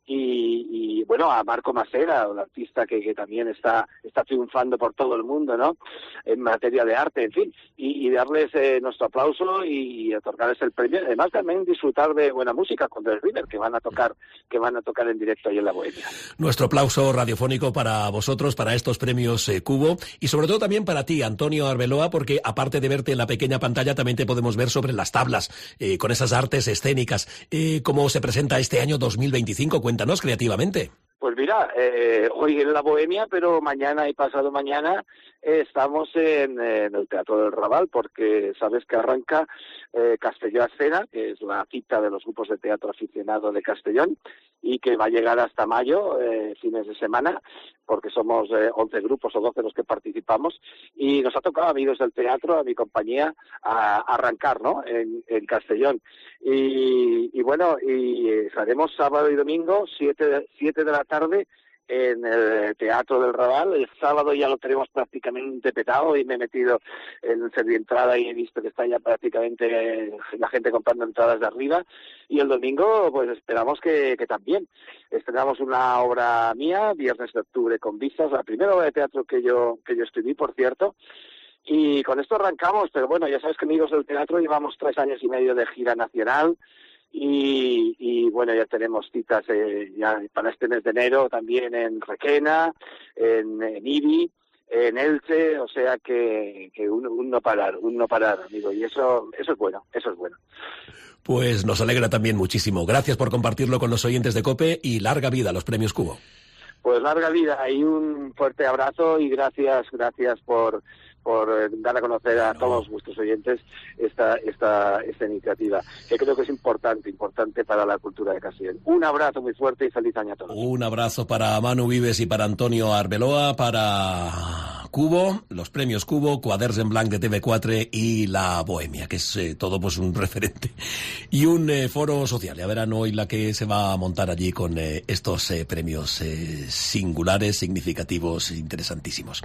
S10: Y, y bueno, a Marco Masera, un artista que, que también está está triunfando por todo el mundo, ¿no?, en materia de arte, en fin, y, y darles eh, nuestro aplauso y, y otorgarles el premio. Además también disfrutar de buena música con The River, que van a tocar que van a tocar en directo ahí en la Bohemia.
S3: Nuestro aplauso radiofónico para vosotros, para estos premios eh, Cubo, y sobre todo también para ti, Antonio Arbeloa, porque aparte de verte en la pequeña pantalla, también te podemos ver sobre las tablas, eh, con esas artes escénicas. Eh, ¿Cómo se presenta este año dos mil veinticinco? Cuéntanos creativamente.
S10: Pues mira, eh, hoy en la Bohemia, pero mañana y pasado mañana eh, estamos en, en el Teatro del Raval, porque sabes que arranca eh, Castelló a Escena, que es la cita de los grupos de teatro aficionado de Castellón, y que va a llegar hasta mayo, eh, fines de semana, porque somos eh, once grupos o doce los que participamos, y nos ha tocado, amigos del teatro, a mi compañía, a, a arrancar, ¿no?, en, en Castellón. Y, y bueno, y eh, haremos sábado y domingo, siete, siete de la tarde, en el Teatro del Raval. El sábado ya lo tenemos prácticamente petado y me he metido en Servientrada y he visto que está ya prácticamente eh, la gente comprando entradas de arriba. Y el domingo, pues esperamos que, que también. Estrenamos una obra mía, Viernes de Octubre con Vistas, la primera obra de teatro que yo que yo escribí, por cierto. Y con esto arrancamos, pero bueno, ya sabes que, amigos del teatro, llevamos tres años y medio de gira nacional. Y, y bueno, ya tenemos citas eh, ya para este mes de enero también en Requena, en, en Ibi, en Elche, o sea que, que un, un no parar, un no parar, amigo, y eso, eso es bueno, eso es bueno.
S3: Pues nos alegra también muchísimo. Gracias por compartirlo con los oyentes de COPE y larga vida a los premios Cubo.
S10: Pues larga vida y un fuerte abrazo y gracias, gracias por por dar a conocer a todos vuestros oyentes esta esta esta iniciativa, que creo que es importante, importante para la cultura de Castellón. Un abrazo muy fuerte y feliz año a todos.
S3: Un abrazo para Manu Vives y para Antonio Arbeloa, para Cubo, los premios Cubo, Quaderns en Blanc de T V cuatro y la Bohemia, que es eh, todo pues un referente. Y un eh, foro social. Ya verán hoy la que se va a montar allí con eh, estos eh, premios eh, singulares, significativos, interesantísimos.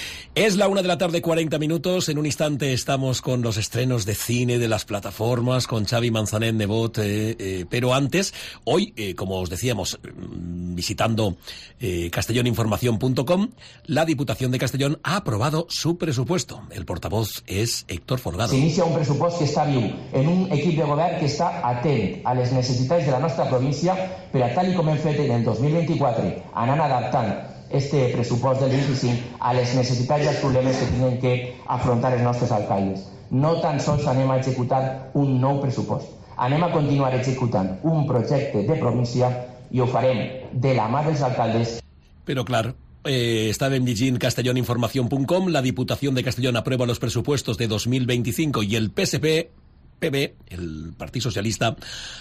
S3: Es la una de la tarde, cuarenta minutos. En un instante estamos con los estrenos de cine de las plataformas, con Xavi Manzanet Nebot. Eh, eh, pero antes, hoy, eh, como os decíamos, visitando eh, castellón información punto com, la Diputación de Castellón ha aprobado su presupuesto. El portavoz es Héctor Folgado.
S16: S'inicia un pressupost que està viu, en un equip de govern que està atent a les necessitats de la nostra província, per a tal i com hem fet en el dos mil vint-i-quatre, anant adaptant este pressupost del vint-i-cinc a les necessitats i els problemes que tenen que afrontar els nostres alcaldes. No tan sols anem a executar un nou pressupost, anem a continuar executant un projecte de província i ho farem de la mà dels alcaldes.
S3: Pero claro, eh, estàvem llegint castellón información punto com, la Diputación de Castellón aprueba los presupuestos de dos mil veinticinco y el P S P P B, el Partido Socialista,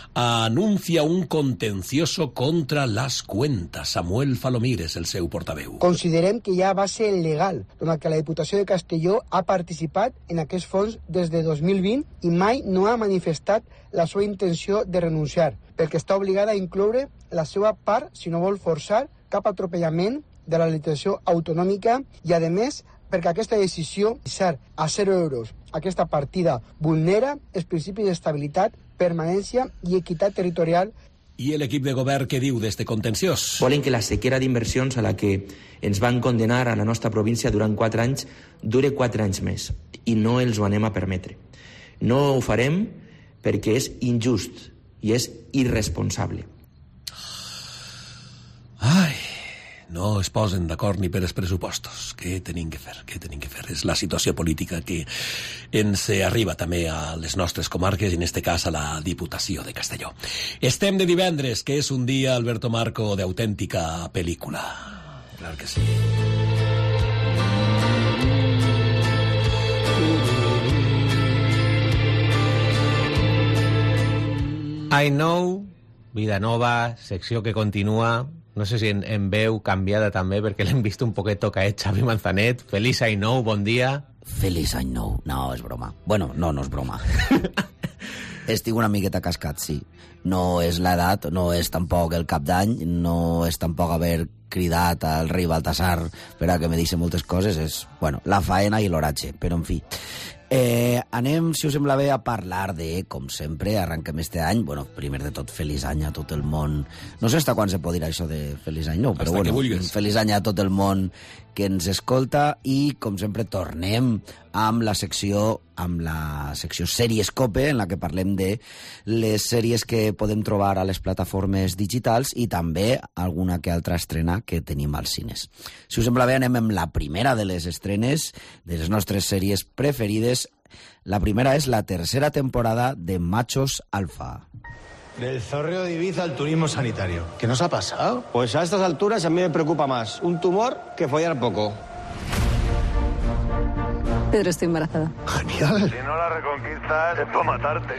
S3: anuncia un contencioso contra las cuentas. Samuel Falomires, el seu portaveu.
S17: Considerem que hi ha base legal, donat que la Diputació de Castelló ha participat en aquest fons des de dos mil vint i mai no ha manifestat la seva intenció de renunciar, perquè està obligada a incloure la seva part si no vol forçar cap atropellament de la legislació autonòmica i, a més, perquè aquesta decisió, deixar a zero euros aquesta partida, vulnera els principis d'estabilitat, permanència i equitat territorial.
S3: I l'equip de govern què diu d'este contenciós?
S16: Volen que la sequera d'inversions a la que ens van condenar a la nostra província durant quatre anys dure quatre anys més i no els ho anem a permetre. No ho farem perquè és injust i és irresponsable.
S3: Ai, no es posen d'acord ni per els pressupostos. Què tenim que fer? Què tenim que fer? És la situació política que ens arriba també a les nostres comarques, i en este cas a la Diputació de Castelló. Estem de divendres, que és un dia, Alberto Marco, d'autèntica pel·lícula. Clar que sí.
S6: I Know, Vida Nova, secció que continua. No sé si en, en veu canviada també, perquè l'hem vist un poquet tocaet Xavi Manzanet. Feliç I Know, bon dia.
S18: Feliç I Know. No, és broma. Bueno, no, no és broma. Estic una miqueta cascat, sí. No és l'edat, no és tampoc el cap d'any, no és tampoc haver cridat al rei Baltasar per a que me deixi moltes coses. És, bueno, la faena i l'oratge, però en fi. Eh, anem, si us sembla bé, a parlar de, com sempre, arrenquem este any. Bueno, primer de tot, feliç any a tot el món. No sé fins quan se pot dir això de feliç any, no, però bueno, feliç any a tot el món que ens escolta, i, com sempre, tornem amb la secció amb la secció Seriescope, en la que parlem de les sèries que podem trobar a les plataformes digitals i també alguna que altra estrena que tenim als cines. Si us sembla bé, anem amb la primera de les estrenes de les nostres sèries preferides. La primera és la tercera temporada de Machos Alfa.
S19: Del zorreo de Ibiza al turismo sanitario. ¿Qué nos ha pasado?
S20: Pues a estas alturas a mí me preocupa más un tumor que follar poco.
S21: Pedro, estoy embarazada.
S19: Genial.
S22: Si no la reconquistas, es para matarte.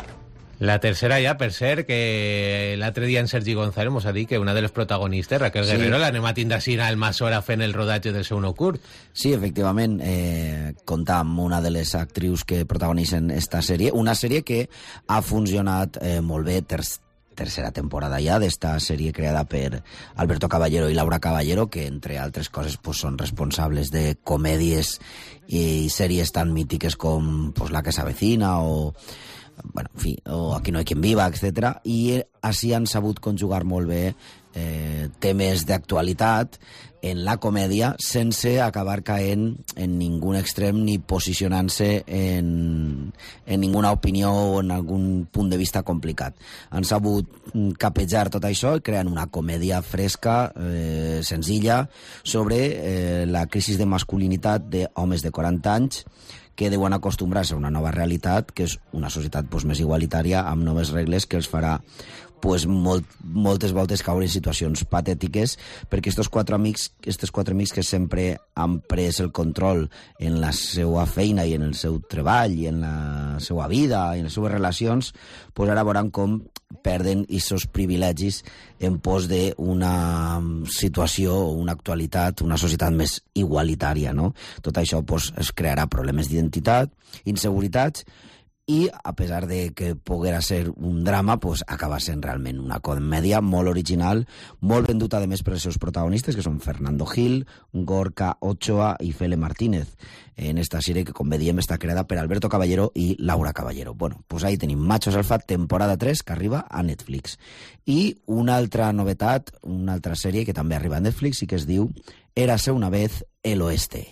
S6: La tercera ja, per cert, que l'altre dia en Sergi González mos ha dit que una de les protagonistes, Raquel sí. Guerrero, l'anem a tindre així al Almassora fent el rodatge del seu nou curt.
S18: Sí, efectivament, eh, compta amb una de les actrius que protagonitzen esta sèrie, una sèrie que ha funcionat eh, molt bé, ter tercera temporada ja d'esta sèrie creada per Alberto Caballero i Laura Caballero, que entre altres coses pues, són responsables de comèdies i sèries tan mítiques com pues, La que s'avecina o bueno, en fi, o Aquí no hay quien viva, etcètera. I així han sabut conjugar molt bé eh, temes d'actualitat en la comèdia sense acabar caent en ningun extrem ni posicionant-se en, en ninguna opinió o en algun punt de vista complicat. Han sabut capejar tot això i creant una comèdia fresca, eh, senzilla, sobre eh, la crisi de masculinitat d'homes de quaranta anys que deuen acostumbrar-se a una nova realitat, que és una societat pues, més igualitària, amb noves regles que els farà pues, molt, moltes voltes caure en situacions patètiques, perquè estos quatre amics, estos quatre amics que sempre han pres el control en la seva feina i en el seu treball i en la seva vida i en les seves relacions, pues ara veuran com perden aquests privilegis en pos d'una situació, una actualitat, una societat més igualitària, no? Tot això pues, es crearà problemes d'identitat, inseguretats, i a pesar de que poguera ser un drama, pues, acaba sent realment una comèdia molt original, molt venduta, a més, per els seus protagonistes, que són Fernando Gil, Gorka Ochoa i Fele Martínez, en esta sèrie que, com bé diem, està creada per Alberto Caballero i Laura Caballero. Bueno, pues ahí tenim Machos Alfa, temporada tres, que arriba a Netflix. I una altra novetat, una altra sèrie que també arriba a Netflix i que es diu Érase una vez el Oeste.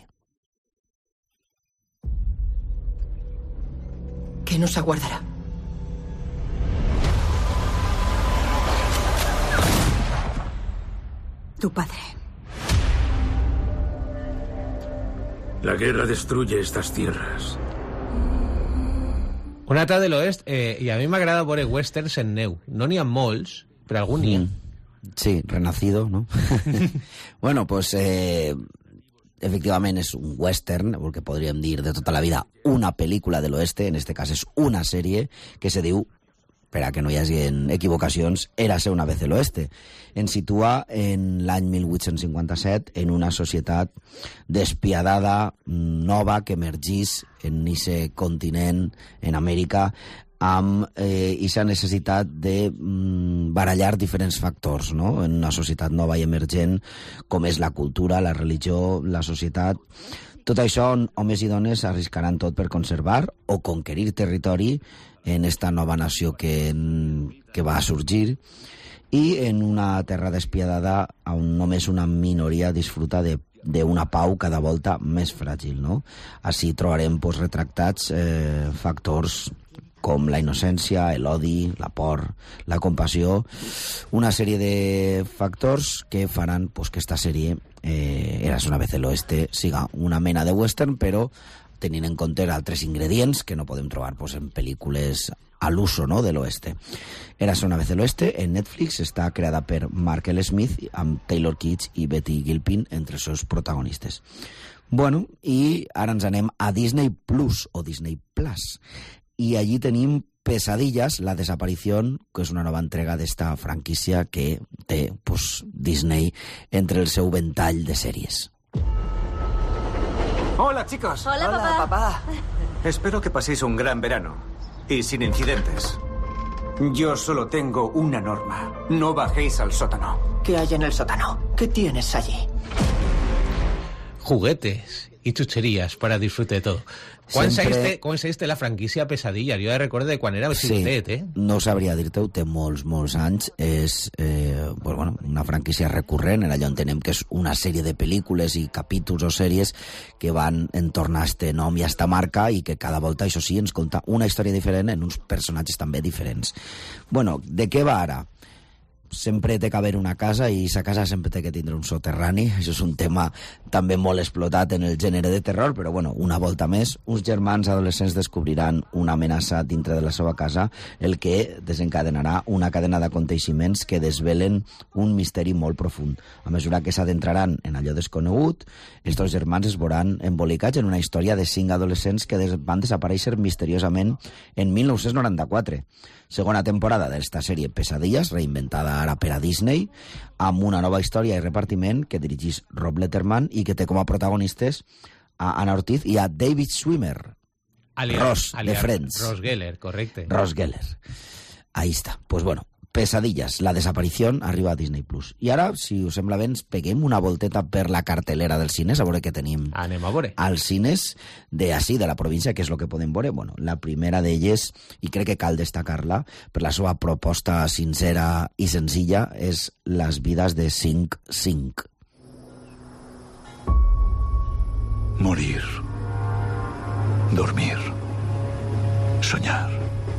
S21: Que nos aguardará. Tu padre.
S22: La guerra destruye estas tierras.
S6: Un altre de l'oest, eh, i a mi m'agrada veure westerns en neu. No n'hi ha molts, però algun n'hi ha.
S18: Sí, Renacido, ¿no? Bueno, pues... Eh... efectivament és un western, el que podríem dir de tota la vida, una pel·lícula de l'oeste, en este cas és una sèrie que se diu, per a que no hi hagi equivocacions, Érase una vez el oeste. Ens situa en l'any mil vuit-cents cinquanta-set en una societat despiadada, nova, que emergís en aquest continent, en Amèrica, amb aquesta eh, necessitat de mm, barallar diferents factors, no? En una societat nova i emergent, com és la cultura, la religió, la societat. Tot això, homes i dones arriscaran tot per conservar o conquerir territori en esta nova nació que, que va sorgir, i en una terra despiadada on només una minoria disfruta de d'una pau cada volta més fràgil, no? Així trobarem pues, retractats eh, factors com la innocència, l'odi, la por, la compassió, una sèrie de factors que faran pues, que esta sèrie, eh, Érase una vez el oeste, siga una mena de western, però tenint en compte altres ingredients que no podem trobar pues, en pel·lícules a l'uso, no?, de l'oeste. Érase una vez el oeste, en Netflix, està creada per Mark L. Smith, amb Taylor Kitsch i Betty Gilpin entre els seus protagonistes. Bueno, i ara ens anem a Disney Plus, o Disney Plus, i allí tenim Pesadillas, la desaparició, que és una nova entrega d'esta franquícia que té pues, Disney entre el seu ventall de sèries.
S4: Hola, chicos.
S21: Hola,
S4: Hola
S21: papá.
S4: papá. Espero que paséis un gran verano y sin incidentes. Yo solo tengo una norma. No bajéis al sótano.
S21: ¿Qué hay en el sótano? ¿Qué tienes allí?
S6: Juguetes y chucherías para disfrute de todo. Quan
S18: Sempre...
S6: seguiste, quan seguiste la franquícia Pesadillas? Jo ja recordo de quan era xicotet, sí, eh?
S18: No sabria dir-te-ho, té molts, molts anys. És eh, pues, bueno, una franquícia recurrent, en allò entenem que és una sèrie de pel·lícules i capítols o sèries que van entornar a este nom i a esta marca i que cada volta, això sí, ens conta una història diferent en uns personatges també diferents. Bueno, de què va ara? Sempre té que haver una casa i sa casa sempre té que tindre un soterrani. Això és un tema també molt explotat en el gènere de terror, però bueno, una volta més, uns germans adolescents descobriran una amenaça dintre de la seva casa, el que desencadenarà una cadena d'aconteixements que desvelen un misteri molt profund. A mesura que s'adentraran en allò desconegut, estos germans es veuran embolicats en una història de cinc adolescents que des van desaparèixer misteriosament en mil nou-cents noranta-quatre. Segona temporada d'esta sèrie Pesadillas, reinventada ara per a Disney, amb una nova història i repartiment que dirigís Rob Letterman i que té com a protagonistes a Anna Ortiz i a David Schwimmer.
S6: Alias,
S18: Ross,
S6: alias,
S18: de Friends.
S6: Ross Geller, correcte.
S18: Ross Geller. Ahí està. Pues bueno, Pesadillas, la desaparició, arriba a Disney Plus. I ara, si us sembla bé, ens peguem una volteta per la cartelera dels cines, a veure què tenim.
S6: Anem a veure.
S18: Als cines de així, de la província, que és el que podem veure. Bueno, la primera d'elles, i crec que cal destacar-la, per la seva proposta sincera i senzilla, és Les vides de cinc cinc.
S22: Morir. Dormir. Soñar.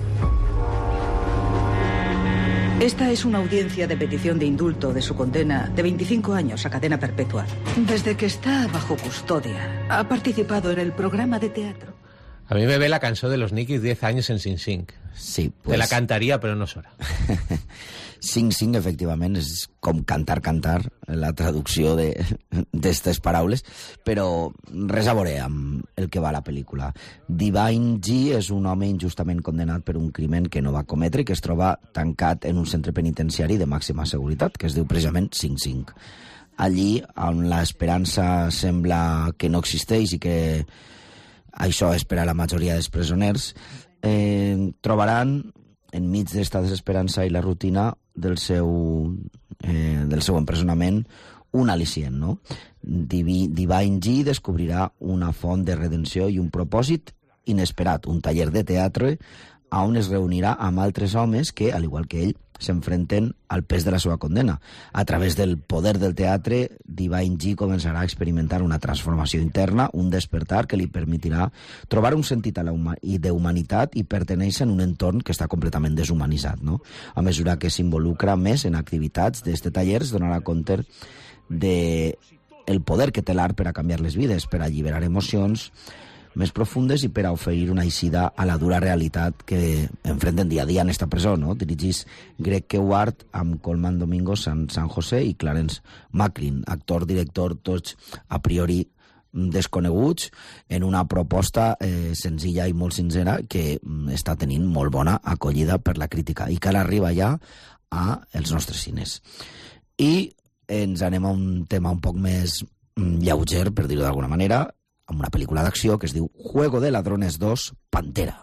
S21: Esta es una audiencia de petición de indulto de su condena de veinticinco años a cadena perpetua. Desde que está bajo custodia, ha participado en el programa de teatro.
S6: A mí me ve la canción de los Nikis diez años en Sing Sing.
S18: Sí, pues...
S6: Te la cantaria, però no és hora.
S18: Sing Sing, efectivament, és com cantar, cantar, la traducció d'estes paraules, però res a veure amb el que va la pel·lícula. Divine G és un home injustament condenat per un crimen que no va cometre i que es troba tancat en un centre penitenciari de màxima seguretat, que es diu precisament Sing Sing. Allí, on l'esperança sembla que no existeix i que això és per a la majoria dels presoners, eh, trobaran enmig d'esta desesperança i la rutina del seu, eh, del seu empresonament un al·licient, no? Divi, Divine G descobrirà una font de redenció i un propòsit inesperat, un taller de teatre on es reunirà amb altres homes que, al igual que ell, s'enfrenten al pes de la seva condena. A través del poder del teatre, Divine G començarà a experimentar una transformació interna, un despertar que li permetirà trobar un sentit d'humanitat i pertenèixer en un entorn que està completament deshumanitzat, no? A mesura que s'involucra més en activitats d'este taller, es donarà compte de el poder que té l'art per a canviar les vides, per a alliberar emocions més profundes i per a oferir una eixida a la dura realitat que enfrenten dia a dia en esta presó, no? Dirigís Greg Kewart amb Colman Domingo San, San José i Clarence Macklin, actor, director, tots a priori desconeguts, en una proposta eh, senzilla i molt sincera que està tenint molt bona acollida per la crítica i que ara arriba ja a els nostres cines. I ens anem a un tema un poc més lleuger, per dir-ho d'alguna manera, amb una pel·lícula d'acció que es diu Juego de Ladrones dos, Pantera.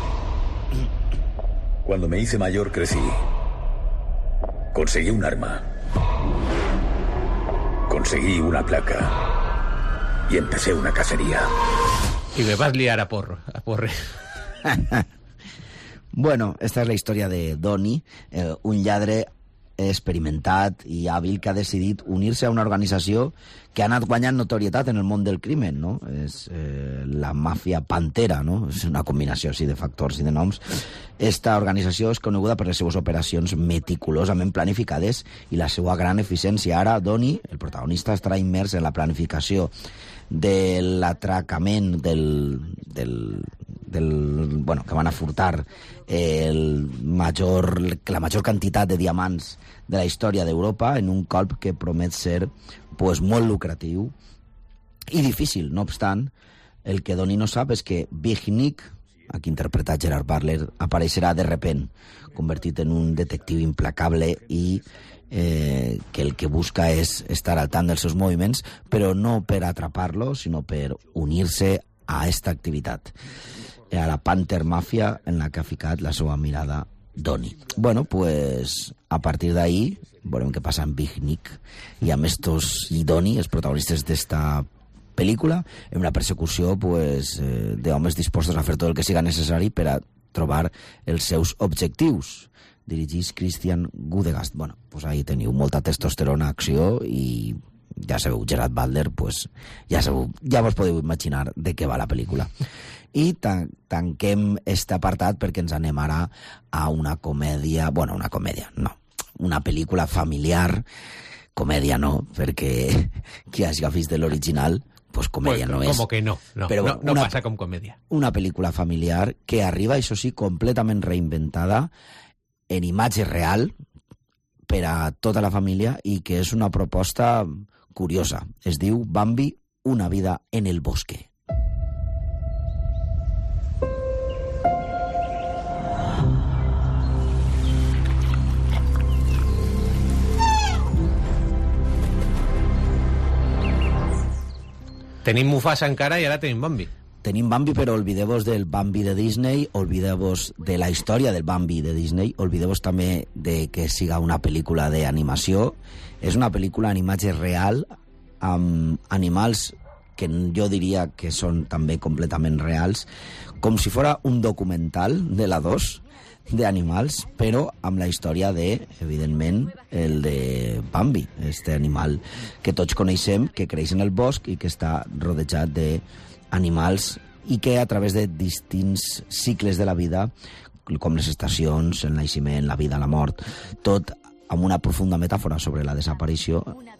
S22: Cuando me hice mayor crecí. Conseguí un arma. Conseguí una placa. Y empecé una cacería.
S6: Y me vas a liar a porro, a porre.
S18: Bueno, esta és la història de Donnie, eh, un lladre experimentat i hàbil que ha decidit unir-se a una organització que ha anat guanyant notorietat en el món del crimen, no? És eh, la màfia Pantera, no? És una combinació així de factors i de noms. Esta organització és coneguda per les seues operacions meticulosament planificades i la seva gran eficiència. Ara, Donnie, el protagonista, estarà immers en la planificació de l'atracament del, del, del, bueno, que van a furtar el major, la major quantitat de diamants de la història d'Europa en un colp que promet ser pues, molt lucratiu i difícil. No obstant, el que Donnie no sap és que Big Nick, aquí interpretat Gerard Butler, apareixerà de repent, convertit en un detectiu implacable i eh, que el que busca és estar al tant dels seus moviments, però no per atrapar-lo, sinó per unir-se a esta activitat, a la Panther Mafia en la que ha ficat la seva mirada Donnie. Bueno, pues a partir d'ahí veurem què passa amb Big Nick i amb estos i Donnie, els protagonistes d'esta pel·lícula, en una persecució pues, eh, d'homes dispostos a fer tot el que siga necessari per a trobar els seus objectius. Dirigís Christian Gudegast. Bueno, pues ahí teniu molta testosterona, acció i ja sabeu, Gerard Butler, pues ja sabeu, ja vos podeu imaginar de què va la pel·lícula. I tan, tanquem este apartat perquè ens anem ara a una comèdia, bueno, una comèdia, no, una pel·lícula familiar, comèdia no, perquè qui hagi vist de l'original, pues comèdia
S6: pues,
S18: no és.
S6: Como que no, no,
S18: Però
S6: no, no
S18: una,
S6: pasa con comedia.
S18: Una pel·lícula familiar que arriba, això sí, completament reinventada, en imatge real, per a tota la família, i que és una proposta curiosa. Es diu Bambi, una vida en el bosque.
S6: Tenim Mufasa encara i ara tenim Bambi.
S18: Tenim Bambi, però olvideu-vos del Bambi de Disney, olvideu-vos de la història del Bambi de Disney, olvideu-vos també de que siga una pel·lícula d'animació. És una pel·lícula en imatge real, amb animals que jo diria que són també completament reals, com si fora un documental de la dos, d'animals, però amb la història de, evidentment, el de Bambi, este animal que tots coneixem, que creix en el bosc i que està rodejat d'animals i que a través de distints cicles de la vida, com les estacions, el naixement, la vida, la mort, tot amb una profunda metàfora sobre la desaparició,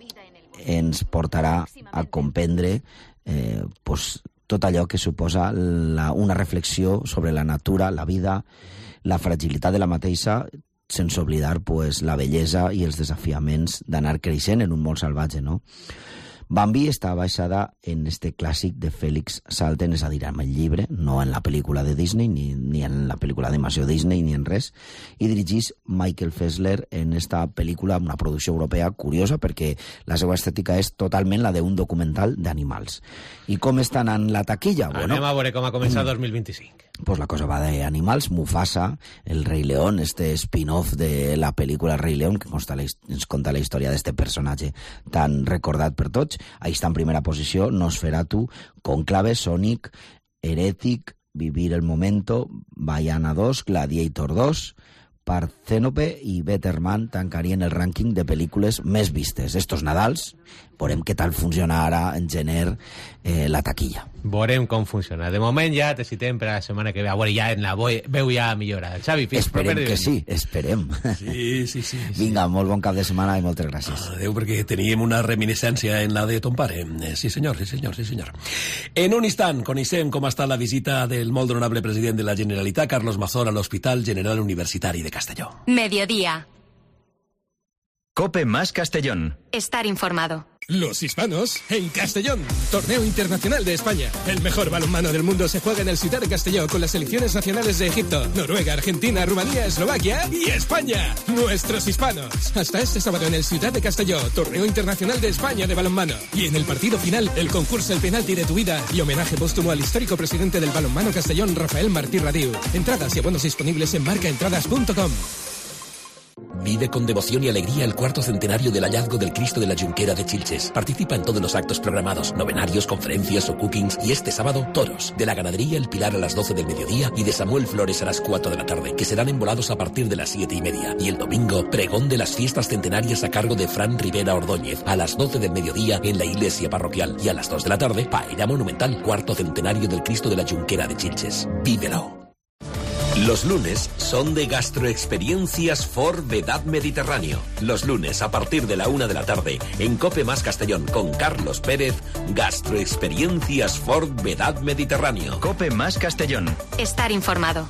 S18: ens portarà a comprendre eh, pues, tot allò que suposa la, una reflexió sobre la natura, la vida, la fragilitat de la mateixa, sense oblidar pues, la bellesa i els desafiaments d'anar creixent en un món salvatge, no? Bambi està basada en este clàssic de Félix Salten, és a dir, en el llibre, no en la pel·lícula de Disney, ni, ni en la pel·lícula d'animació Disney, ni en res, i dirigís Michael Fessler en esta pel·lícula, una producció europea curiosa, perquè la seva estètica és totalment la d'un documental d'animals. I com està anant la taquilla?
S6: Anem bueno, a veure com ha començat dos mil vint-i-cinc.
S18: Pues la cosa va d'animals. Mufasa, el Rei León, este spin-off de la pel·lícula Rei León, que consta la, ens conta la història d'este personatge tan recordat per tots. Ahí està en primera posició Nosferatu, Conclave, Sonic, Heretic, Vivir el Momento, Vaiana dos, Gladiator dos, Parcénope i Better Man tancarien el rànquing de pel·lícules més vistes. Estos Nadals, veurem què tal funciona ara en gener eh, la taquilla.
S6: Veurem com funciona. De moment ja te citem per a la setmana que ve. A veure, ja en la veu ja millora. Xavi, fins
S18: esperem que sí, esperem.
S3: Sí, sí, sí.
S18: Vinga, molt bon cap de setmana i moltes gràcies.
S3: Adéu, perquè teníem una reminiscència en la de ton pare. Sí, senyor, sí, senyor, sí, senyor. En un instant coneixem com està la visita del molt honorable president de la Generalitat, Carlos Mazor, a l'Hospital General Universitari de Castelló.
S5: Mediodía.
S2: Cope más Castellón.
S5: Estar informado.
S7: Los hispanos en Castellón. Torneo Internacional de España. El mejor balonmano del mundo se juega en el Ciutat de Castelló con las selecciones nacionales de Egipto, Noruega, Argentina, Rumanía, Eslovaquia y España. Nuestros hispanos. Hasta este sábado en el Ciutat de Castelló. Torneo Internacional de España de balonmano. Y en el partido final, el concurso El Penalti de tu Vida y homenaje póstumo al histórico presidente del balonmano Castellón, Rafael Martí Radiu. Entradas y abonos disponibles en marcaentradas punto com.
S3: Vive con devoción y alegría el cuarto centenario del hallazgo del Cristo de la Junquera de Chilches. Participa en todos los actos programados, novenarios, conferencias o cookings. Y este sábado, toros. De la ganadería El Pilar a las doce del mediodía y de Samuel Flores a las cuatro de la tarde, que serán envolados a partir de las siete y media. Y el domingo, pregón de las fiestas centenarias a cargo de Fran Rivera Ordóñez a las doce del mediodía en la iglesia parroquial. Y a las dos de la tarde, paella monumental, cuarto centenario del Cristo de la Junquera de Chilches. Vívelo. Los lunes son de Gastroexperiencias Ford Vedad Mediterráneo. Los lunes a partir de la una de la tarde en Cope Más Castellón con Carlos Pérez, Gastroexperiencias Ford Vedad Mediterráneo.
S2: Cope Más Castellón.
S5: Estar informado.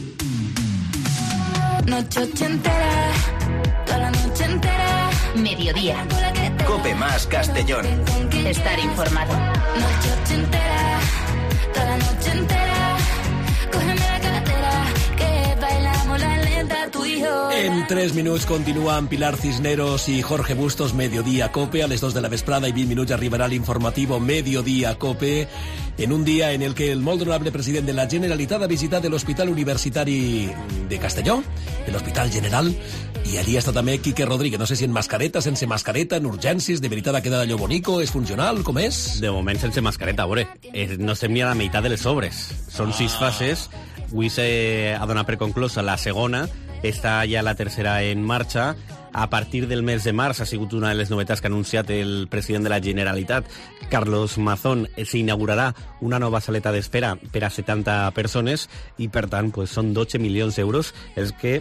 S1: Noche ochentera, toda la noche entera. Mediodía.
S2: Cope Más Castellón.
S1: Estar informado. Noche ochentera, toda la noche entera. Cógeme la cartera, que bailamos la lenta tú y yo.
S3: En tres minuts continuen Pilar Cisneros i Jorge Bustos, Mediodía Cope. A les dos de la vesprada i vint minuts arribarà l'informatiu Mediodía Cope, en un dia en el que el molt honorable president de la Generalitat ha visitat l'Hospital Universitari de Castelló, l'Hospital General, i allí està també Quique Rodríguez. No sé si en mascareta, sense mascareta, en urgències, de veritat ha quedat allò bonico, és funcional, com és?
S11: De moment sense mascareta, a veure, no estem ni a la meitat de les obres. Són ah. sis fases, avui s'ha donat per conclosa la segona, està ja la tercera en marxa. A partir del mes de març ha sigut una de les novetats que ha anunciat el president de la Generalitat, Carlos Mazón. S'inaugurarà una nova saleta d'espera per a setanta persones i, per tant, pues, són dotze milions d'euros els que...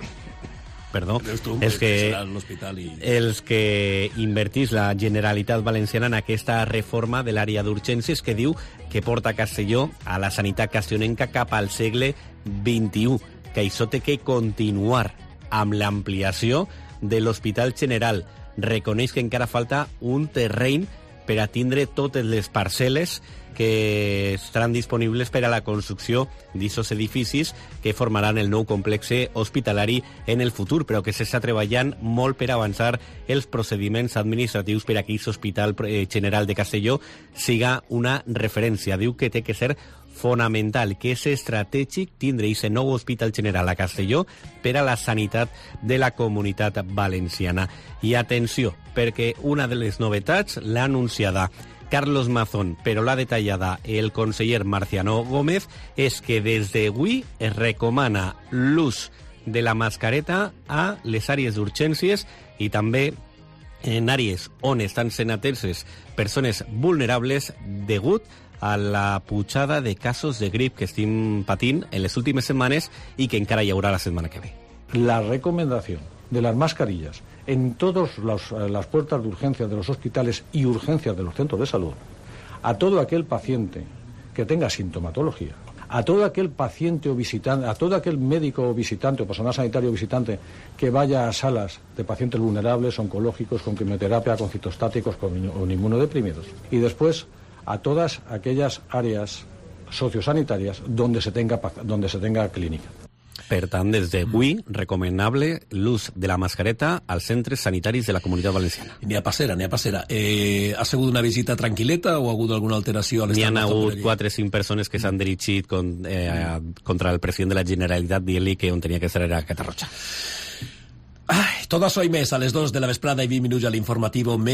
S11: Perdó, els que,
S3: i...
S11: els que invertís la Generalitat Valenciana en aquesta reforma de l'àrea d'urgències que diu que porta Castelló a la sanitat castellonenca cap al segle vint-i-u, que això té que continuar amb l'ampliació de l'Hospital General. Reconeix que encara falta un terreny per a tindre totes les parcel·les que estaran disponibles per a la construcció d'aquests edificis que formaran el nou complexe hospitalari en el futur, però que s'està treballant molt per avançar els procediments administratius per a que aquest Hospital General de Castelló siga una referència. Diu que té que ser fonamental, que és estratègic tindre aquest nou Hospital General a Castelló per a la sanitat de la comunitat valenciana. I atenció, perquè una de les novetats l'ha anunciada Carlos Mazón, però l'ha detallada el conseller Marciano Gómez, és que des d'avui es recomana l'ús de la mascareta a les àrees d'urgències i també en àrees on estan sent ateses persones vulnerables degut a la pujada de casos de grip que estem patint en les últimes setmanes i que encara hi haurà la setmana que ve.
S12: La recomendación de las mascarillas en todas las puertas de urgencia de los hospitales y urgencias de los centros de salud, a todo aquel paciente que tenga sintomatología, a todo aquel paciente o visitante, a todo aquel médico o visitante o personal sanitario o visitante que vaya a salas de pacientes vulnerables, oncológicos, con quimioterapia, con citostáticos con, o inmunodeprimidos. Y después a todas aquellas áreas sociosanitarias donde se tenga, donde se tenga clínica.
S11: Per tant, des d'avui, recomanable l'ús de la mascareta als centres sanitaris de la Comunitat Valenciana.
S3: N'hi ha passera, n'hi ha passera. Eh, ha sigut una visita tranquil·leta o ha hagut alguna alteració?
S11: N'hi ha hagut quatre o cinc persones que s'han dirigit con, eh, contra el president de la Generalitat dient-li que on tenia que ser era a Catarroja.
S3: Ai, tot això i més a les dos de la vesprada i vint minuts a l'informatiu